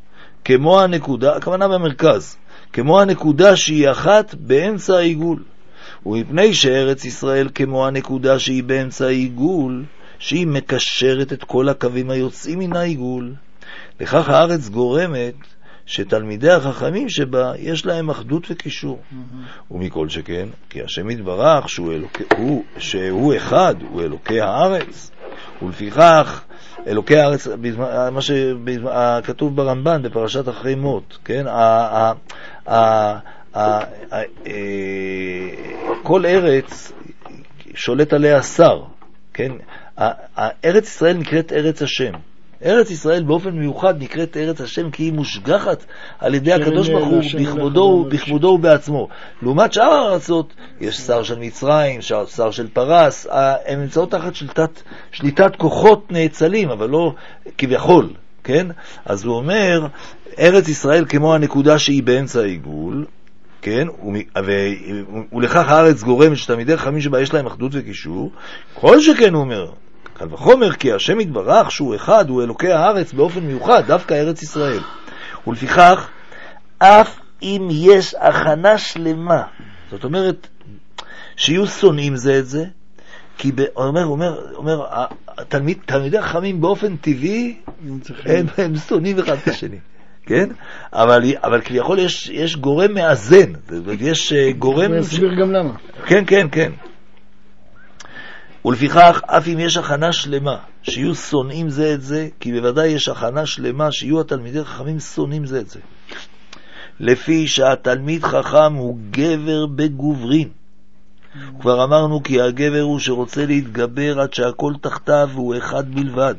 כמו הנקודה, הכוונה במרכז, כמו הנקודה שהיא אחת באמצע העיגול. ומפני שארץ ישראל כמו הנקודה שהיא באמצע העיגול, שהיא מקשרת את כל הקווים היוצאים מן העיגול, לכך הארץ גורמת שתלמידי החכמים שבה יש להם אחדות וקישור. Mm-hmm. ומכל שכן, כי השם יתברך שהוא, אלוקי, הוא, שהוא אחד, הוא אלוקי הארץ, ולפיכך אלוקי הארץ, מה שכתוב ברמב"ן בפרשת אחרי מות, כן? ה, ה, ה, ה, ה, כל ארץ שולט עליה שר, כן? ארץ ישראל נקראת ארץ השם. ארץ ישראל באופן מיוחד נקראת ארץ השם כי היא מושגחת על ידי הקדוש ברוך הוא בכבודו, בכבודו ובעצמו. לעומת שאר הארצות יש שר של מצרים, שר של פרס, הן נמצאות תחת שליטת, שליטת כוחות נאצלים, אבל לא כביכול, כן? אז הוא אומר, ארץ ישראל כמו הנקודה שהיא באמצע העיגול, כן? ולכך הארץ גורמת שתלמידי חכמים שבה יש להם אחדות וקישור, כל שכן הוא אומר, קל וחומר כי השם יתברך שהוא אחד, הוא אלוקי הארץ באופן מיוחד, דווקא ארץ ישראל. ולפיכך, אף אם יש הכנה שלמה, זאת אומרת, שיהיו שונאים זה את זה, כי ב... אומר, אומר, אומר, התלמיד, תלמידי חכמים באופן טבעי, הם, הם שונאים אחד את השני. כן? אבל, אבל כביכול יש, יש גורם מאזן, ויש גורם... אני אסביר גם למה. כן, כן, כן. ולפיכך, אף אם יש הכנה שלמה, שיהיו שונאים זה את זה, כי בוודאי יש הכנה שלמה, שיהיו התלמידי חכמים שונאים זה את זה. לפי שהתלמיד חכם הוא גבר בגוברין. כבר אמרנו כי הגבר הוא שרוצה להתגבר עד שהכל תחתיו הוא אחד בלבד.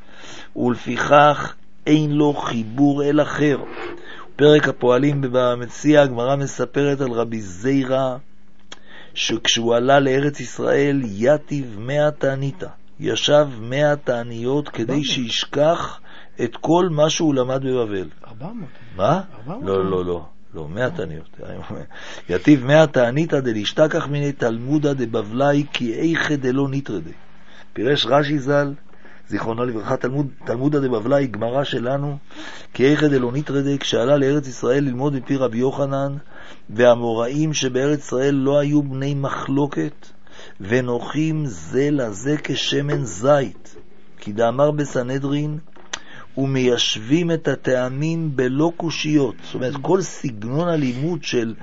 ולפיכך, אין לו חיבור אל אחר. פרק הפועלים במציע, הגמרא מספרת על רבי זיירה, שכשהוא עלה לארץ ישראל, יתיב מאה תעניתה. ישב מאה תעניות כדי שישכח את כל מה שהוא למד בבבל. ארבע מאות. מה? לא, לא, לא. לא, מאה תעניות. יתיב מאה תעניתה דלהשתכח מיני תלמודה דבבלי כי איכה דלא נטרדה. פירש רש"י ז"ל, זיכרונו לברכה, תלמוד, תלמודה דבבלי, גמרא שלנו, כי איכה דלא נטרדה, כשעלה לארץ ישראל ללמוד מפי רבי יוחנן, והאמוראים שבארץ ישראל לא היו בני מחלוקת, ונוחים זה לזה כשמן זית, כי דאמר בסנהדרין, ומיישבים את הטעמים בלא קושיות. זאת אומרת, כל סגנון הלימוד של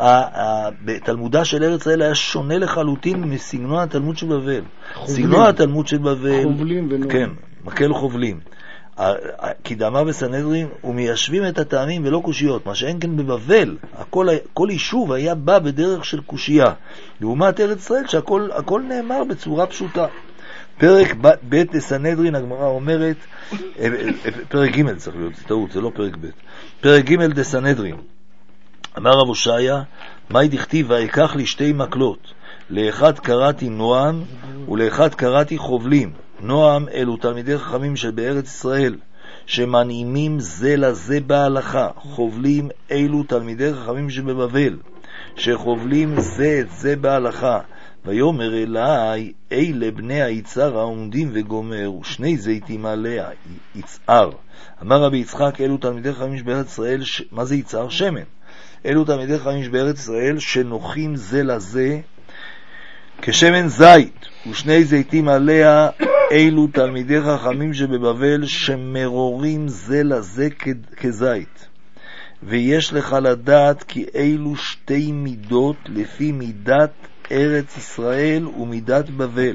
תלמודה של ארץ ישראל היה שונה לחלוטין מסגנון התלמוד של בבל. סגנון התלמוד של בבל, חובלים ונועם. כן, מקל חובלים. כי דאמר בסנהדרין, ומיישבים את הטעמים בלא קושיות, מה שאין כן בבבל, הכל, כל יישוב היה בא בדרך של קושייה, לעומת ארץ ישראל שהכל הכל נאמר בצורה פשוטה. פרק ב' בסנהדרין, הגמרא אומרת, פרק ג' צריך להיות, זה טעות, זה לא פרק ב'. פרק ג' בסנהדרין, אמר רב הושעיה, מה דכתיב ויקח לי שתי מקלות, לאחד קראתי נועם ולאחד קראתי חובלים. נועם אלו תלמידי חכמים שבארץ ישראל, שמנעימים זה לזה בהלכה. חובלים אלו תלמידי חכמים שבבבל, שחובלים זה את זה בהלכה. ויאמר אליי, אלה בני היצהר העומדים וגומר, ושני זיתים עליה, יצהר. אמר רבי יצחק, אלו תלמידי חכמים שבארץ ישראל, ש... מה זה יצהר? שמן. אלו תלמידי חכמים שבארץ ישראל, שנוחים זה לזה, כשמן זית, ושני זיתים עליה, אלו תלמידי חכמים שבבבל, שמרורים זה לזה כזית. ויש לך לדעת כי אלו שתי מידות לפי מידת ארץ ישראל ומידת בבל.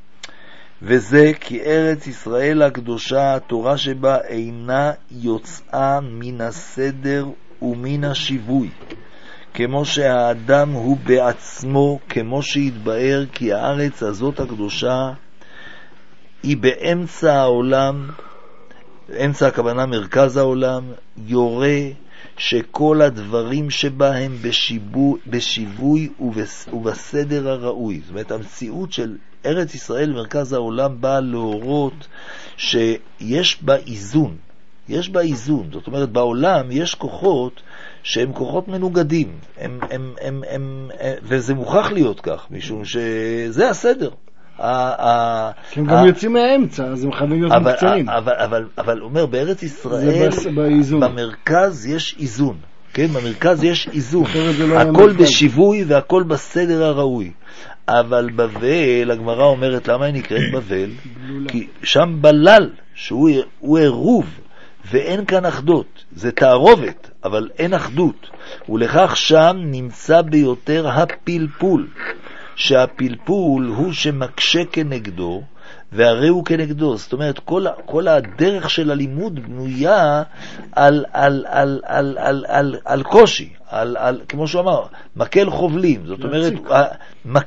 וזה כי ארץ ישראל הקדושה, התורה שבה אינה יוצאה מן הסדר ומן השיווי. כמו שהאדם הוא בעצמו, כמו שהתבאר כי הארץ הזאת הקדושה היא באמצע העולם, אמצע הכוונה מרכז העולם, יורה שכל הדברים שבה הם בשיווי, בשיווי ובס, ובסדר הראוי. זאת אומרת, המציאות של ארץ ישראל מרכז העולם באה להורות שיש בה איזון. יש בה איזון. זאת אומרת, בעולם יש כוחות שהם כוחות מנוגדים. הם, הם, הם, הם, הם, וזה מוכרח להיות כך, משום שזה הסדר. הם גם יוצאים מהאמצע, אז הם חייבים להיות מקצרים. אבל אומר, בארץ ישראל, במרכז יש איזון. כן, במרכז יש איזון. הכל בשיווי והכל בסדר הראוי. אבל בבל, הגמרא אומרת, למה היא נקראת בבל? כי שם בלל, שהוא עירוב, ואין כאן אחדות. זה תערובת, אבל אין אחדות. ולכך שם נמצא ביותר הפלפול. שהפלפול הוא שמקשה כנגדו, והרי הוא כנגדו. זאת אומרת, כל, כל הדרך של הלימוד בנויה על, על, על, על, על, על, על קושי, על, על, כמו שהוא אמר, מקל חובלים. זאת אומרת, מכה.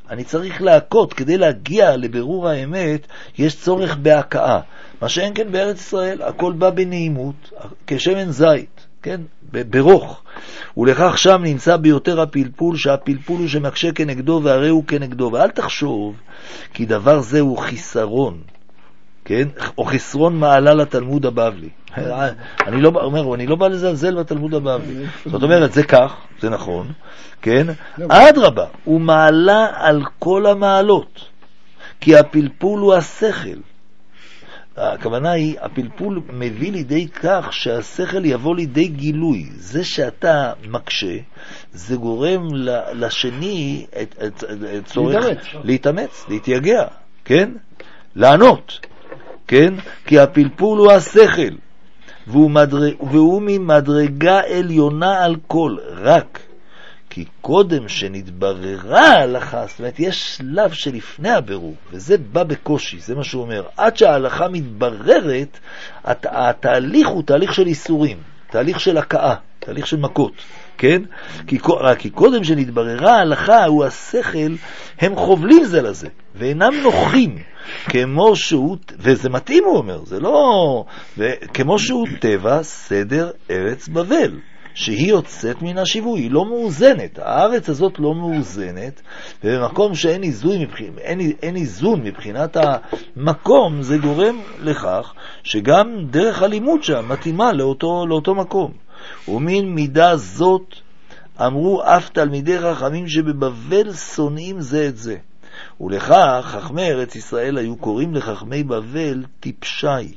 אני צריך להכות, כדי להגיע לבירור האמת, יש צורך בהכאה. מה שאין כן בארץ ישראל, הכל בא בנעימות, כשמן זית, כן? ברוך. ולכך שם נמצא ביותר הפלפול, שהפלפול הוא שמקשה כנגדו והרי הוא כנגדו. ואל תחשוב כי דבר זה הוא חיסרון, כן? או חסרון מעלה לתלמוד הבבלי. אני לא אומר, אני לא בא לזלזל בתלמוד הבבלי. זאת אומרת, זה כך, זה נכון, כן? אדרבה, הוא מעלה על כל המעלות, כי הפלפול הוא השכל. הכוונה היא, הפלפול מביא לידי כך שהשכל יבוא לידי גילוי. זה שאתה מקשה, זה גורם לשני את, את, את צורך להתאמץ, להתייגע, כן? לענות, כן? כי הפלפול הוא השכל, והוא, מדרג, והוא ממדרגה עליונה על כל, רק כי קודם שנתבררה ההלכה, זאת אומרת, יש שלב שלפני הבירור, וזה בא בקושי, זה מה שהוא אומר. עד שההלכה מתבררת, הת, התהליך הוא תהליך של איסורים, תהליך של הקאה, תהליך של מכות, כן? כי, כי קודם שנתבררה ההלכה, הוא השכל, הם חובלים זה לזה, ואינם נוחים, כמו שהוא, וזה מתאים הוא אומר, זה לא, כמו שהוא טבע סדר ארץ בבל. שהיא יוצאת מן השיווי, היא לא מאוזנת. הארץ הזאת לא מאוזנת, ובמקום שאין איזון מבחינת, אין, אין איזון מבחינת המקום, זה גורם לכך שגם דרך הלימוד שם מתאימה לאותו, לאותו מקום. ומן מידה זאת אמרו אף תלמידי חכמים שבבבל שונאים זה את זה. ולכך חכמי ארץ ישראל היו קוראים לחכמי בבל טיפשי.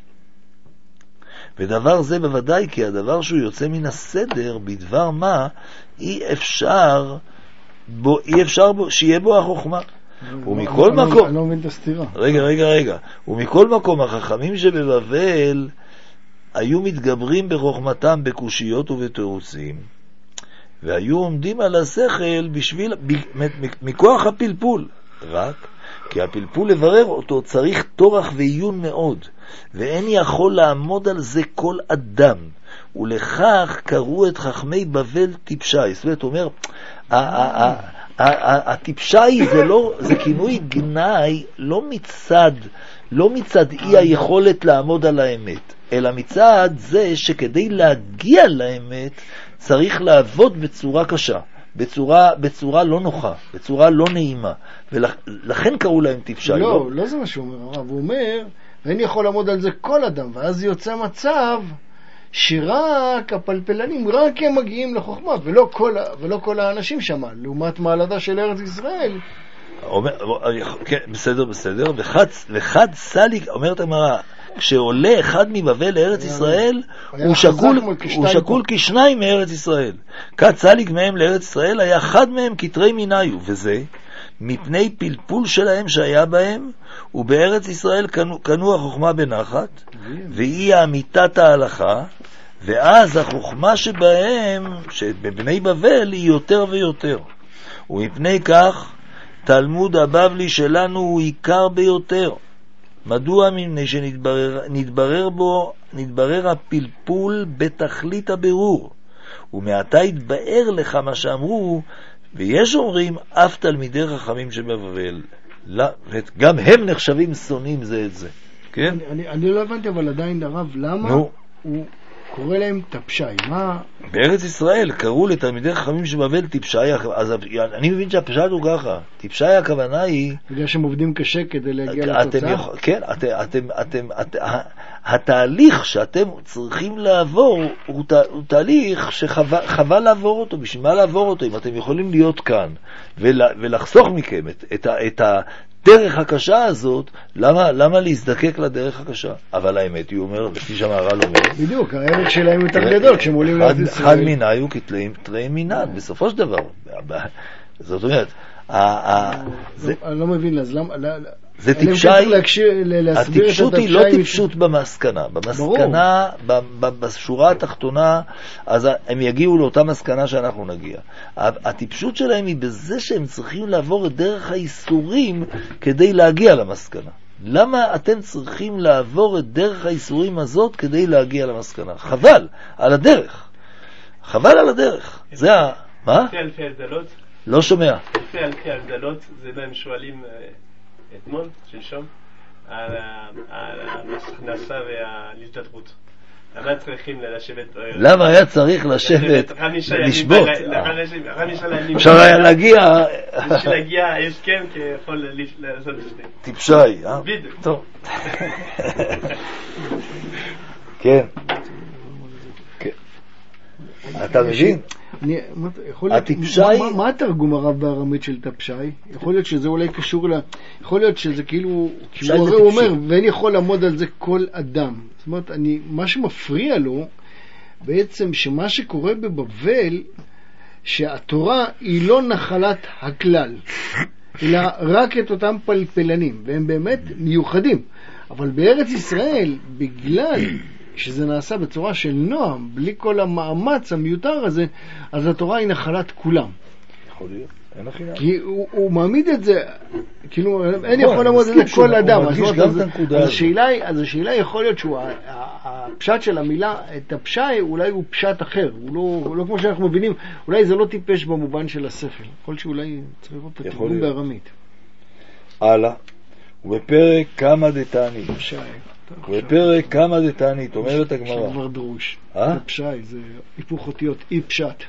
ודבר זה בוודאי כי הדבר שהוא יוצא מן הסדר בדבר מה אי אפשר בו, אי אפשר בו, שיהיה בו החוכמה. ומכל מקום, אני לא מבין את הסתירה. רגע, רגע, רגע. ומכל מקום החכמים שבבבל היו מתגברים בחוכמתם בקושיות ובתירוצים, והיו עומדים על השכל בשביל, מכוח הפלפול. רק כי הפלפול לברר אותו צריך תורח ועיון מאוד, ואין יכול לעמוד על זה כל אדם, ולכך קראו את חכמי בבל טיפשי. זאת אומרת, אומר, הטיפשי זה לא, זה כינוי גנאי לא מצד, לא מצד אי היכולת לעמוד על האמת, אלא מצד זה שכדי להגיע לאמת צריך לעבוד בצורה קשה, בצורה, בצורה לא נוחה, בצורה לא נעימה, ולכן קראו להם טיפשי. לא, לא, לא זה מה שהוא אומר, הרב. הוא אומר, ואין יכול לעמוד על זה כל אדם, ואז יוצא מצב שרק הפלפלנים, רק הם מגיעים לחוכמה, ולא כל, ולא כל האנשים שם, לעומת מעלתה של ארץ ישראל. אומר, כן, בסדר, בסדר, וחד, וחד סליק, אומרת המראה, כשעולה אחד מבבל לארץ ישראל, הוא שקול, הוא שקול כשניים מארץ ישראל. כת סליק מהם לארץ ישראל, היה אחד מהם כתרי מיניו, וזה מפני פלפול שלהם שהיה בהם, ובארץ ישראל קנו, קנו החוכמה בנחת, והיא האמיתת ההלכה, ואז החוכמה שבהם, שבבני בבל, היא יותר ויותר. ומפני כך, תלמוד הבבלי שלנו הוא עיקר ביותר. מדוע? מפני שנתברר בו, נתברר הפלפול בתכלית הבירור. ומעתה התבאר לך מה שאמרו, ויש אומרים אף תלמידי חכמים שבבבל. לא, גם הם נחשבים שונאים זה את זה. כן? אני, אני, אני לא הבנתי, אבל עדיין הרב, למה נו. הוא קורא להם טיפשי? מה? בארץ ישראל קראו לתלמידי חכמים שבבבל טיפשי, אז אני מבין שהפשט הוא ככה. טיפשי הכוונה היא... בגלל שהם עובדים קשה כדי להגיע לתוצאה? כן, אתם, אתם, אתם, אתם, התהליך שאתם צריכים לעבור הוא, תה, הוא תהליך שחבל לעבור אותו. בשביל מה לעבור אותו? אם אתם יכולים להיות כאן ולה, ולחסוך מכם את, את, את ה... דרך הקשה הזאת, למה, למה להזדקק לדרך הקשה? אבל האמת, היא אומר, לפי שהמהר"ל אומר... בדיוק, הערך שלהם יותר גדול, כשהם עולים לארץ ישראל. חד מיני הוא כתרי מינד, בסופו של דבר. זאת אומרת, אני לא מבין, אז למה... זה טיפשי, הטיפשות היא לא טיפשות במסקנה. במסקנה, בשורה התחתונה, אז הם יגיעו לאותה מסקנה שאנחנו נגיע. הטיפשות שלהם היא בזה שהם צריכים לעבור את דרך האיסורים כדי להגיע למסקנה. למה אתם צריכים לעבור את דרך האיסורים הזאת כדי להגיע למסקנה? חבל על הדרך. חבל על הדרך. זה ה... מה? לא שומע. לפי על פי ההבדלות, זה להם שואלים אתמול, שלשום, על ההכנסה וההשתתפות. למה צריכים לשבת... למה היה צריך לשבת ולשבות? אפשר היה להגיע... בשביל להגיע הסכם כיכול לעשות הסכם. טיפשי, אה? בדיוק. טוב. כן. אתה מבין? הטיפשי... מה התרגום הרב בארמית של תפשי? יכול להיות שזה אולי קשור ל... יכול להיות שזה כאילו... הוא הרי אומר, ואין יכול לעמוד על זה כל אדם. זאת אומרת, אני, מה שמפריע לו, בעצם שמה שקורה בבבל, שהתורה היא לא נחלת הכלל, אלא רק את אותם פלפלנים, והם באמת מיוחדים. אבל בארץ ישראל, בגלל שזה נעשה בצורה של נועם, בלי כל המאמץ המיותר הזה, אז התורה היא נחלת כולם. יכול להיות. כי הוא, הוא מעמיד את זה, כאילו, אין יכול לעמוד את זה כל אדם. אז, אז, אז, השאלה, אז השאלה יכול להיות שהוא, הפשט של המילה, את הפשי, אולי הוא פשט אחר. הוא לא, הוא לא כמו שאנחנו מבינים, אולי זה לא טיפש במובן של הספר. יכול שאולי צריך לראות את התרגום בארמית. הלאה. ובפרק כמה דתענית. פשי. ובפרק כמה דתענית, אומרת הגמרא. שכבר דרוש. אה? פשי, זה היפוך אותיות, אי פשט.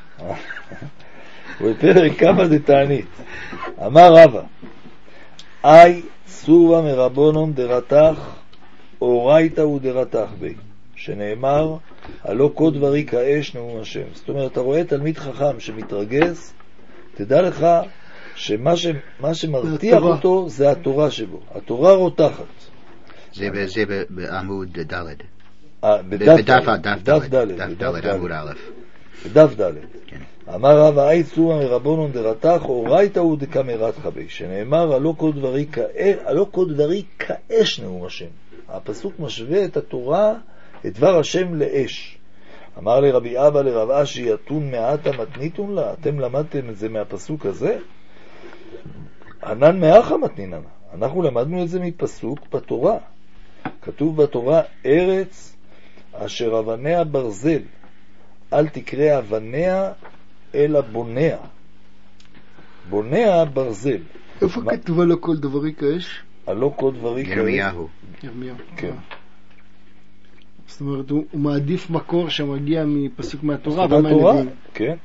ובפרק כמה דתענית אמר רבא אי סובה מרבונום דרתך אורייתא ודרתך בי, שנאמר הלא כה דברי כאש נאום השם. זאת אומרת, אתה רואה תלמיד חכם שמתרגז, תדע לך שמה ש... מה שמרתיח אותו זה התורה שבו. התורה רותחת. זה זה בעמוד ד'. בדף ד', דף ד', עמוד א'. בדף ד'. אמר רב אי סובה מרבונון דרתך אורייתא ודקמרתך בי, שנאמר הלא כל דברי כאש, הלא כל דברי כאש נאום השם. הפסוק משווה את התורה, את דבר השם לאש. אמר לרבי אבא לרב אשי יתון מעטה מתניתון לה. אתם למדתם את זה מהפסוק הזה? ענן מאחה מתניננה. אנחנו למדנו את זה מפסוק בתורה. כתוב בתורה ארץ אשר אבניה ברזל, אל תקרא אבניה אלא בוניה. בוניה ברזל. איפה כתוב הלא כל דברי כאש? הלא כל דברי כאש. ירמיהו. ירמיהו. כן. זאת אומרת, הוא מעדיף מקור שמגיע מפסוק מהתורה. מהתורה, כן.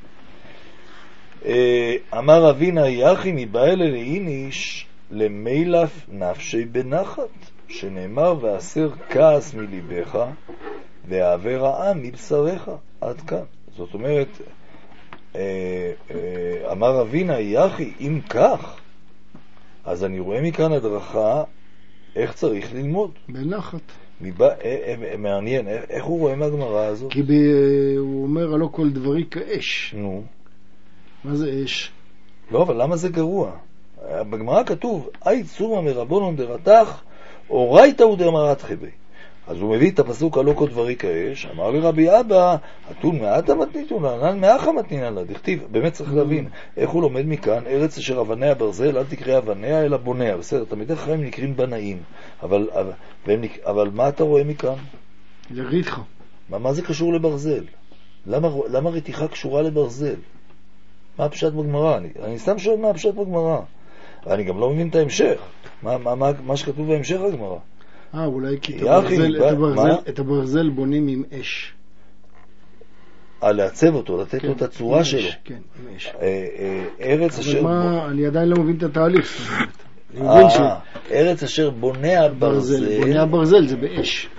אמר אבינה יחי מבעל אל איניש למילף נפשי בנחת, שנאמר ואסר כעס מליבך והעבר העם מבשריך. עד כאן. זאת אומרת, אמר אבינה יחי, אם כך, אז אני רואה מכאן הדרכה איך צריך ללמוד. בנחת. מבא, מעניין, איך הוא רואה מהגמרא הזאת? כי ב, הוא אומר הלא כל דברי כאש. נו. מה זה אש? לא, אבל למה זה גרוע? בגמרא כתוב, אי צומה מרבונון דרתך, אורייתא ודמרתך בי. אז הוא מביא את הפסוק הלא כל דברי כאש, אמר לרבי אבא, אתון מעטה מתניתון, ענן מאחה מתנינן לה. דכתיב, באמת צריך להבין, איך הוא לומד מכאן, ארץ אשר אבניה ברזל, אל תקרא אבניה אלא בוניה. בסדר, תמידי חיים נקראים בנאים, אבל, אבל, אבל מה אתה רואה מכאן? לריתך. מה, מה זה קשור לברזל? למה, למה רתיחה קשורה לברזל? מה הפשט בגמרא? אני, אני סתם שואל מה הפשט בגמרא. אני גם לא מבין את ההמשך. מה, מה, מה, מה שכתוב בהמשך הגמרא. אה, אולי כי את הברזל, את, הברזל, את הברזל בונים עם אש. אה, לעצב אותו, לתת לו את הצורה שלו. כן, עם אש. ארץ אשר... אבל מה, אני עדיין לא מבין את התהליך. אה, ארץ אשר בוניה ברזל. בוניה ברזל זה באש.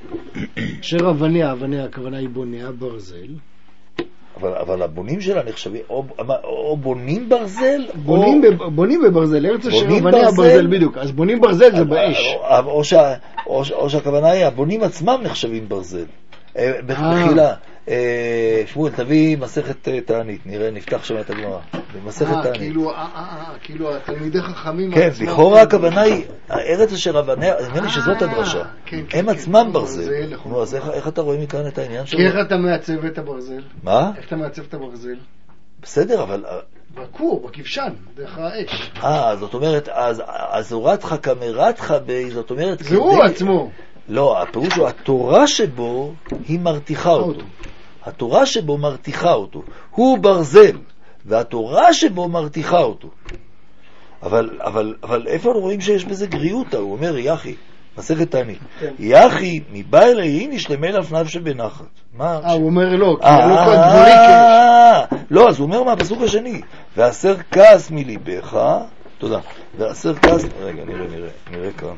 אשר אבניה, אבניה הכוונה היא בוניה ברזל. אבל, אבל הבונים שלה נחשבים, או, או בונים ברזל, בונים, או... ב, בונים בברזל, ארץ אשר אבניה ברזל בדיוק, אז בונים ברזל זה באש. או, או, שה, או, או שהכוונה היא, הבונים עצמם נחשבים ברזל. בתחילה, שמואל, תביא מסכת תענית, נראה, נפתח שם את הגמרא. במסכת תענית. כאילו התלמידי חכמים... כן, לכאורה הכוונה היא, הארץ אשר אבניה, נראה לי שזאת הדרשה. הם עצמם ברזל. נו, אז איך אתה רואה מכאן את העניין שלו? כי איך אתה מעצב את הברזל? מה? איך אתה מעצב את הברזל? בסדר, אבל... בקור, בכבשן, דרך האש. אה, זאת אומרת, אז הורתך כמרתך בי, זאת אומרת... זה הוא עצמו. לא, הפירוש הוא, התורה שבו היא מרתיחה אותו. התורה שבו מרתיחה אותו. הוא ברזל, והתורה שבו מרתיחה אותו. אבל, אבל, אבל איפה אנחנו רואים שיש בזה גריותא? הוא אומר, יחי, מסכת תענית, יחי, מבא אלי איניש למי לפניו שבנחת. מה? אה, הוא אומר לא, כי לא כל דבורי קש. לא, אז הוא אומר מהפסוק השני, והסר כעס מליבך, תודה, והסר כעס, רגע, נראה, נראה, נראה כאן.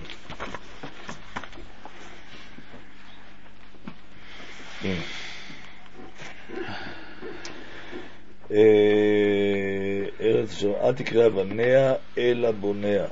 הנה. ארץ אשר אל תקרא בניה אלא בוניה.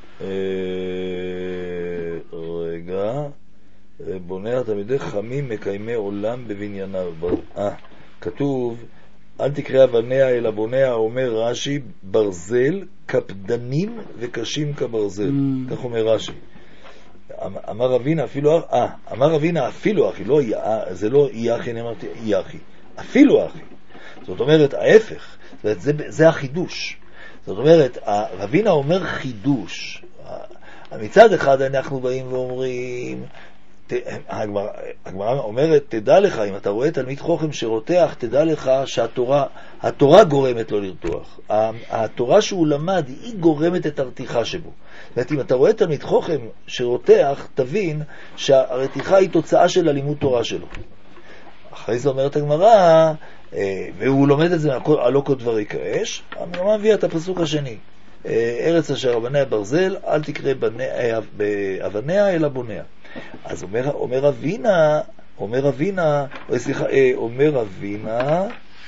רגע, בוניה תלמידי חכמים מקיימי עולם בבנייניו. אה, כתוב אל תקרא בניה אלא בוניה, אומר רש"י, ברזל קפדנים וקשים כברזל. כך אומר רש"י. אמר רבינה אפילו אה, אמר רבינה אפילו אחי, לא זה לא יחי, אני אמרתי יחי, אפילו אחי. זאת אומרת, ההפך, זאת אומרת, זה, זה החידוש. זאת אומרת, רבינה אומר חידוש. מצד אחד אנחנו באים ואומרים, הגמרא אומרת, תדע לך, אם אתה רואה תלמיד חוכם שרותח, תדע לך שהתורה, התורה גורמת לו לרתוח. התורה שהוא למד, היא גורמת את הרתיחה שבו. זאת אומרת, אם אתה רואה תלמיד חוכם שרותח, תבין שהרתיחה היא תוצאה של הלימוד תורה שלו. אחרי זה אומרת הגמרא, והוא לומד את זה על לא כל דברי כאש, הגמרא מביא את הפסוק השני, ארץ אשר אבניה ברזל, אל תקרא באבניה אלא בוניה. אז אומר, אומר אבינה, אומר אבינה, סליחה, אומר אבינה,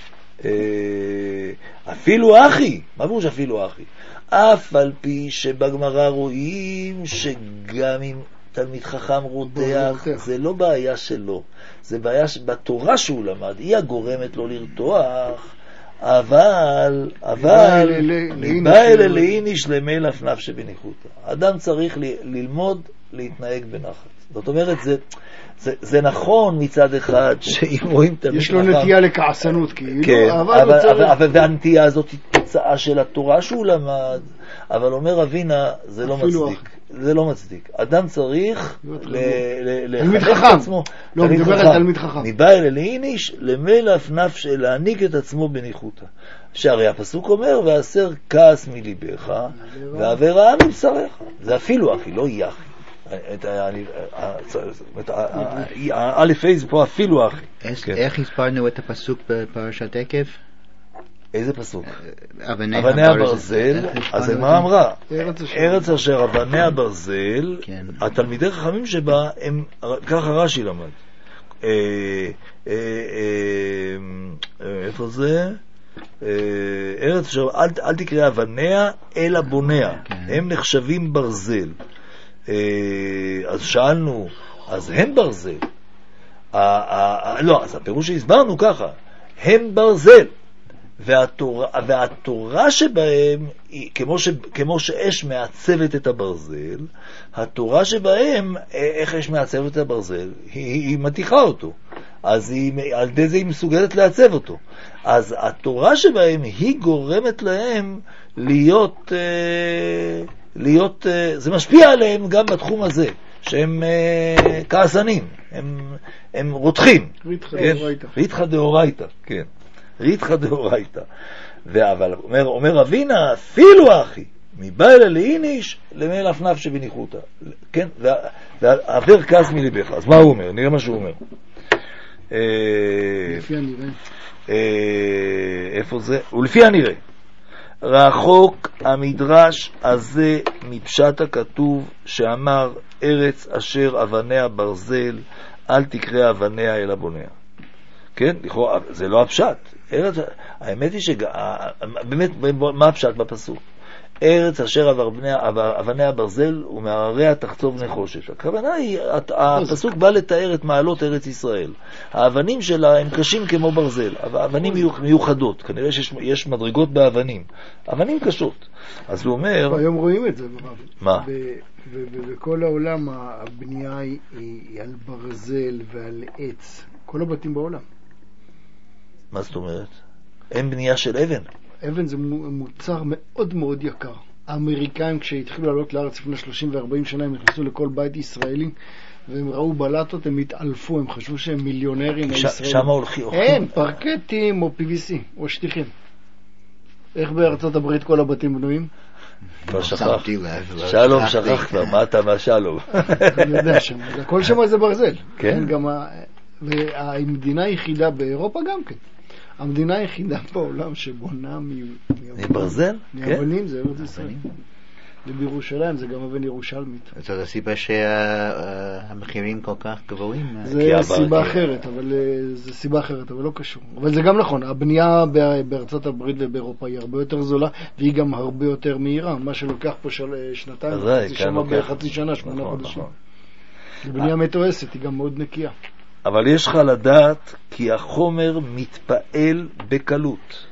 אפילו אחי, מה פירוש אפילו אחי? אף על פי שבגמרא רואים שגם אם תלמיד חכם רותח, זה לא בעיה שלו, זה בעיה בתורה שהוא למד, היא הגורמת לו לרתוח, אבל, אבל, מבא אלי לאיניש למי לפניו שבניחותא. אדם צריך ללמוד להתנהג בנחת. זאת אומרת, זה, זה, זה נכון מצד אחד שאם רואים תלמיד חכם, יש לו נטייה לכעסנות כאילו, כן, אבל, אבל, אבל, אבל והנטייה הזאת היא תוצאה של התורה שהוא למד, אבל אומר אבינה, זה לא מצדיק. זה לא מצדיק. אדם צריך לחנך את עצמו. לא, מדבר על תלמיד חכם. מבא אלי לאיניש למי לפניו להעניק את עצמו בניחותא. שהרי הפסוק אומר, והסר כעס מליבך ועבירה מבשריך. זה אפילו אחי, לא יחי. האלף אי זה פה אפילו אחי. איך הסברנו את הפסוק בפרשת עקב? איזה פסוק? אבני הברזל. אז הגמרא אמרה, ארץ אשר אבני הברזל, התלמידי חכמים שבה, ככה רש"י למד. איפה זה? ארץ אשר אל תקרא אבניה אלא בוניה, הם נחשבים ברזל. אז שאלנו, אז הם ברזל? לא, אז הפירוש שהסברנו ככה, הם ברזל, והתורה, והתורה שבהם, כמו, ש, כמו שאש מעצבת את הברזל, התורה שבהם, איך אש מעצבת את הברזל? היא, היא מתיחה אותו. אז היא, על ידי זה היא מסוגלת לעצב אותו. אז התורה שבהם היא גורמת להם להיות, להיות, זה משפיע עליהם גם בתחום הזה, שהם כעסנים, הם, הם רותחים. ריתחא דאורייתא. ריתחא דאורייתא, כן. ריתחא דאורייתא. אבל אומר, אומר אבינה, אפילו אחי, מבא אלי לאיניש למי לפניו שבניחותא. כן? ועבר כעס מליבך. אז מה הוא אומר? נראה מה שהוא אומר. לפי הנראה. איפה זה? ולפי הנראה. רחוק המדרש הזה מפשט הכתוב שאמר ארץ אשר אבניה ברזל, אל תקרא אבניה אלא בוניה. כן? זה לא הפשט. ארץ, האמת היא שבאמת, מה הפשט בפסוק? ארץ אשר אבניה ברזל ומהרריה תחצוב נחושת. הכוונה היא, הפסוק בא לתאר את מעלות ארץ ישראל. האבנים שלה הם קשים כמו ברזל, האבנים מיוחדות, כנראה שיש מדרגות באבנים, אבנים קשות. אז הוא אומר... היום רואים את זה. מה? ובכל העולם הבנייה היא על ברזל ועל עץ, כל הבתים בעולם. מה זאת אומרת? אין בנייה של אבן. אבן זה מוצר מאוד מאוד יקר. האמריקאים כשהתחילו לעלות לארץ לפני שלושים וארבעים שנה, הם נכנסו לכל בית ישראלי, והם ראו בלטות, הם התעלפו, הם חשבו שהם מיליונרים הישראלים. שם הולכים. אין, פרקטים או פי וי סי, או שטיחים. איך בארצות הברית כל הבתים בנויים? כבר שכח. שלום שכח כבר, מה אתה מה שלום? אני יודע שם, הכל שם זה ברזל. כן? והמדינה היחידה באירופה גם כן. המדינה היחידה בעולם שבונה מברזל? מאבנים זה ארץ ישראל. ובירושלים זה גם אבן ירושלמית. זאת הסיבה שהמחירים כל כך גבוהים? זה סיבה אחרת, אבל זה סיבה אחרת, אבל לא קשור. אבל זה גם נכון, הבנייה בארצות הברית ובאירופה היא הרבה יותר זולה, והיא גם הרבה יותר מהירה, מה שלוקח פה שנתיים, בחצי שנה, שמונה חודשים. הבנייה מתועסת, היא גם מאוד נקייה. אבל יש לך לדעת כי החומר מתפעל בקלות.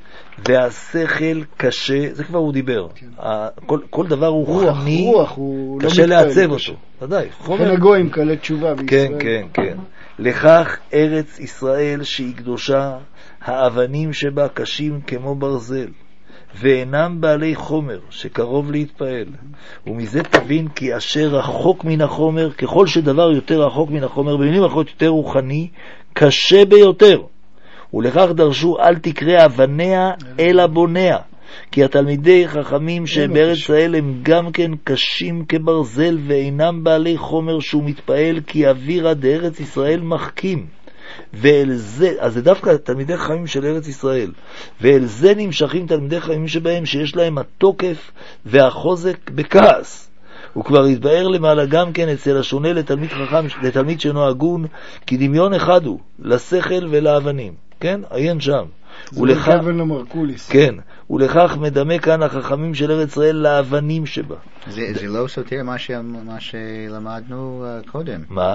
והשכל קשה, זה כבר הוא דיבר, כן. כל, כל דבר רוחני, רוח, רוח, קשה לא לעצב אותו, ודאי. חומר הגויים קלה תשובה בישראל. כן, כן, כן. לכך ארץ ישראל שהיא קדושה, האבנים שבה קשים כמו ברזל, ואינם בעלי חומר שקרוב להתפעל. ומזה תבין כי אשר רחוק מן החומר, ככל שדבר יותר רחוק מן החומר, במילים אחרות יותר רוחני, קשה ביותר. ולכך דרשו אל תקרא אבניה אלא בוניה, כי התלמידי חכמים שבארץ ישראל הם גם כן קשים כברזל ואינם בעלי חומר שהוא מתפעל, כי אווירה דארץ ישראל מחכים. ואל זה, אז זה דווקא תלמידי חכמים של ארץ ישראל, ואל זה נמשכים תלמידי חכמים שבהם שיש להם התוקף והחוזק בכעס. וכבר התבאר למעלה גם כן אצל השונה לתלמיד חכם, לתלמיד שאינו הגון, כי דמיון אחד הוא לשכל ולאבנים. כן? עיין שם. זה ולכך, כבן למרקוליס. כן, ולכך מדמה כאן החכמים של ארץ ישראל לאבנים שבה. זה, זה לא סותר מה, ש, מה שלמדנו uh, קודם. מה?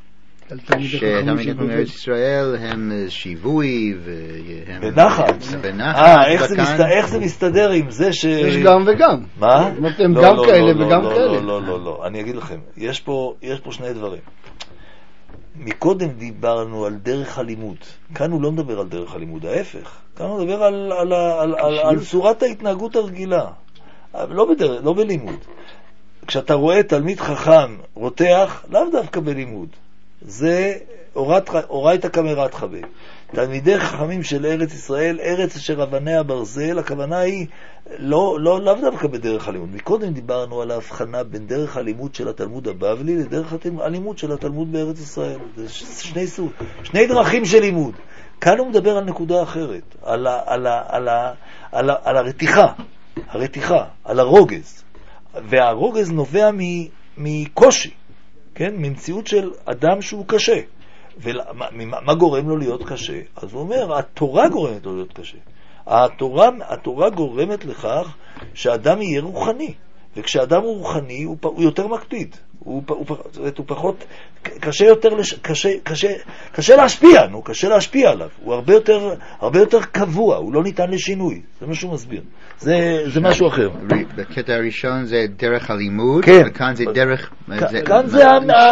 שתלמידי חכמים ארץ ישראל הם שיווי והם... בנחת. בנחת. אה, איך, איך זה מסתדר עם זה ש... יש גם וגם. מה? הם לא, גם לא, כאלה לא, וגם לא, כאלה. לא, לא, לא, לא. אני אגיד לכם, יש פה, יש פה שני דברים. מקודם דיברנו על דרך הלימוד. כאן הוא לא מדבר על דרך הלימוד, ההפך. כאן הוא מדבר על, על, על, על, על צורת ההתנהגות הרגילה. לא, בדרך, לא בלימוד. כשאתה רואה תלמיד חכם רותח, לאו דווקא בלימוד. זה אורייתא קמרת חבה. תלמידי חכמים של ארץ ישראל, ארץ אשר אבניה ברזל, הכוונה היא לא, לא, לאו דווקא בדרך הלימוד. מקודם דיברנו על ההבחנה בין דרך הלימוד של התלמוד הבבלי לדרך הלימוד של התלמוד בארץ ישראל. זה שני סוג, שני דרכים של לימוד. כאן הוא מדבר על נקודה אחרת, על, ה, על, ה, על, ה, על, ה, על הרתיחה, הרתיחה, על הרוגז. והרוגז נובע מקושי, כן? ממציאות של אדם שהוא קשה. ומה מה גורם לו להיות קשה? אז הוא אומר, התורה גורמת לו להיות קשה. התורה, התורה גורמת לכך שאדם יהיה רוחני. וכשאדם הוא רוחני, הוא, הוא יותר מקפיד. הוא, הוא, הוא פחות, קשה יותר, לש, קשה, קשה, קשה להשפיע, נו, קשה להשפיע עליו. הוא הרבה יותר, הרבה יותר קבוע, הוא לא ניתן לשינוי. זה מה שהוא מסביר. זה, זה משהו אחר. בקטע הראשון זה דרך הלימוד, כן. וכאן זה דרך... כאן זה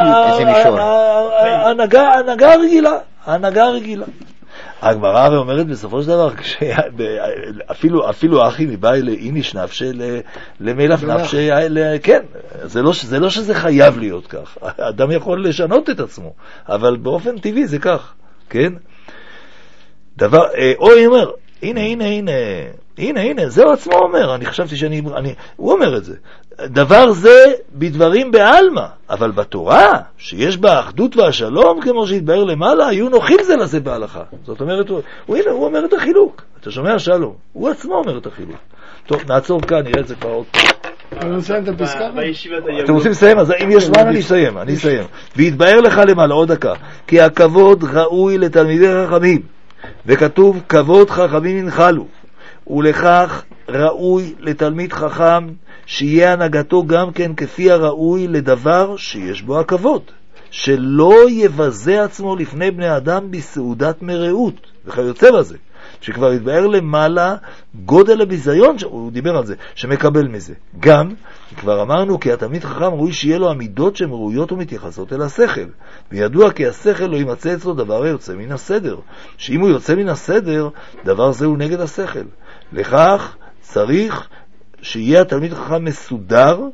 ההנהגה הרגילה, ההנהגה הרגילה. הגמרא אומרת בסופו של דבר, אפילו, אפילו אחי מבאי לאיניש נפשי, למלף נפשי, כן, זה לא, זה לא שזה חייב להיות כך. אדם יכול לשנות את עצמו, אבל באופן טבעי זה כך, כן? דבר, או היא אומר, הנה, הנה, הנה, הנה, הנה, זהו עצמו אומר, אני חשבתי שאני, אני, הוא אומר את זה. דבר זה בדברים בעלמא, אבל בתורה, שיש בה האחדות והשלום, כמו שהתבאר למעלה, היו נוחים זה לזה בהלכה. זאת אומרת, הוא, הוא, הנה, הוא אומר את החילוק. אתה שומע שלום? הוא עצמו אומר את החילוק. טוב, נעצור כאן, נראה את זה כבר עוד. אני נסיים את הפסקה. אתם רוצים לסיים? אז אם יש זמן אני אסיים, אני אסיים. והתבאר לך למעלה, עוד דקה, כי הכבוד ראוי לתלמידי חכמים, וכתוב כבוד חכמים ינחלו, ולכך ראוי לתלמיד חכם שיהיה הנהגתו גם כן כפי הראוי לדבר שיש בו הכבוד, שלא יבזה עצמו לפני בני אדם בסעודת מראות וכיוצא בזה, שכבר התבאר למעלה גודל הביזיון, הוא דיבר על זה, שמקבל מזה. גם, כבר אמרנו כי התלמיד חכם ראוי שיהיה לו המידות שהן ראויות ומתייחסות אל השכל, וידוע כי השכל לא יימצא אצלו דבר היוצא מן הסדר, שאם הוא יוצא מן הסדר, דבר זה הוא נגד השכל. לכך צריך שיהיה התלמיד חכם מסודר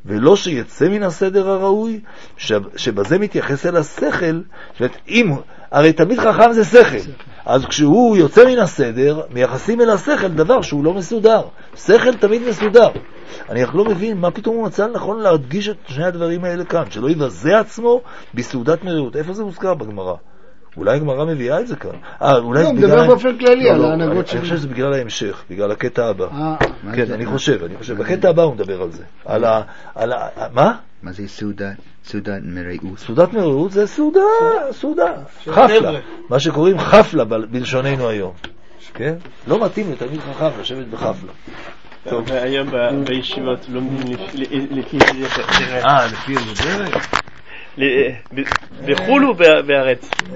ולא שיצא מן הסדר הראוי, שבזה מתייחס אל השכל. זאת אומרת, אם, הרי תמיד חכם זה שכל, אז כשהוא יוצא מן הסדר, מייחסים אל השכל דבר שהוא לא מסודר. שכל תמיד מסודר. אני רק לא מבין מה פתאום הוא מצא נכון להדגיש את שני הדברים האלה כאן, שלא יבזה עצמו בסעודת מרירות. איפה זה מוזכר בגמרא? אולי הגמרא מביאה את זה כאן. אה, אולי לא, מדבר באופן כללי על ההנהגות שלי. אני חושב שזה בגלל ההמשך, בגלל הקטע הבא. כן, אני חושב, אני חושב. בקטע הבא הוא מדבר על זה. על ה... מה? מה זה סעודת? סעודת מרירות. סעודת מרירות זה סעודה, סעודה. חפלה. מה שקוראים חפלה בלשוננו היום. כן? לא מתאים לתלמיד חכם לשבת בחפלה. טוב, היום בישיבות לומדים לפי איזה דרך. אה, לפי איזה דרך? בחו"ל ובארץ.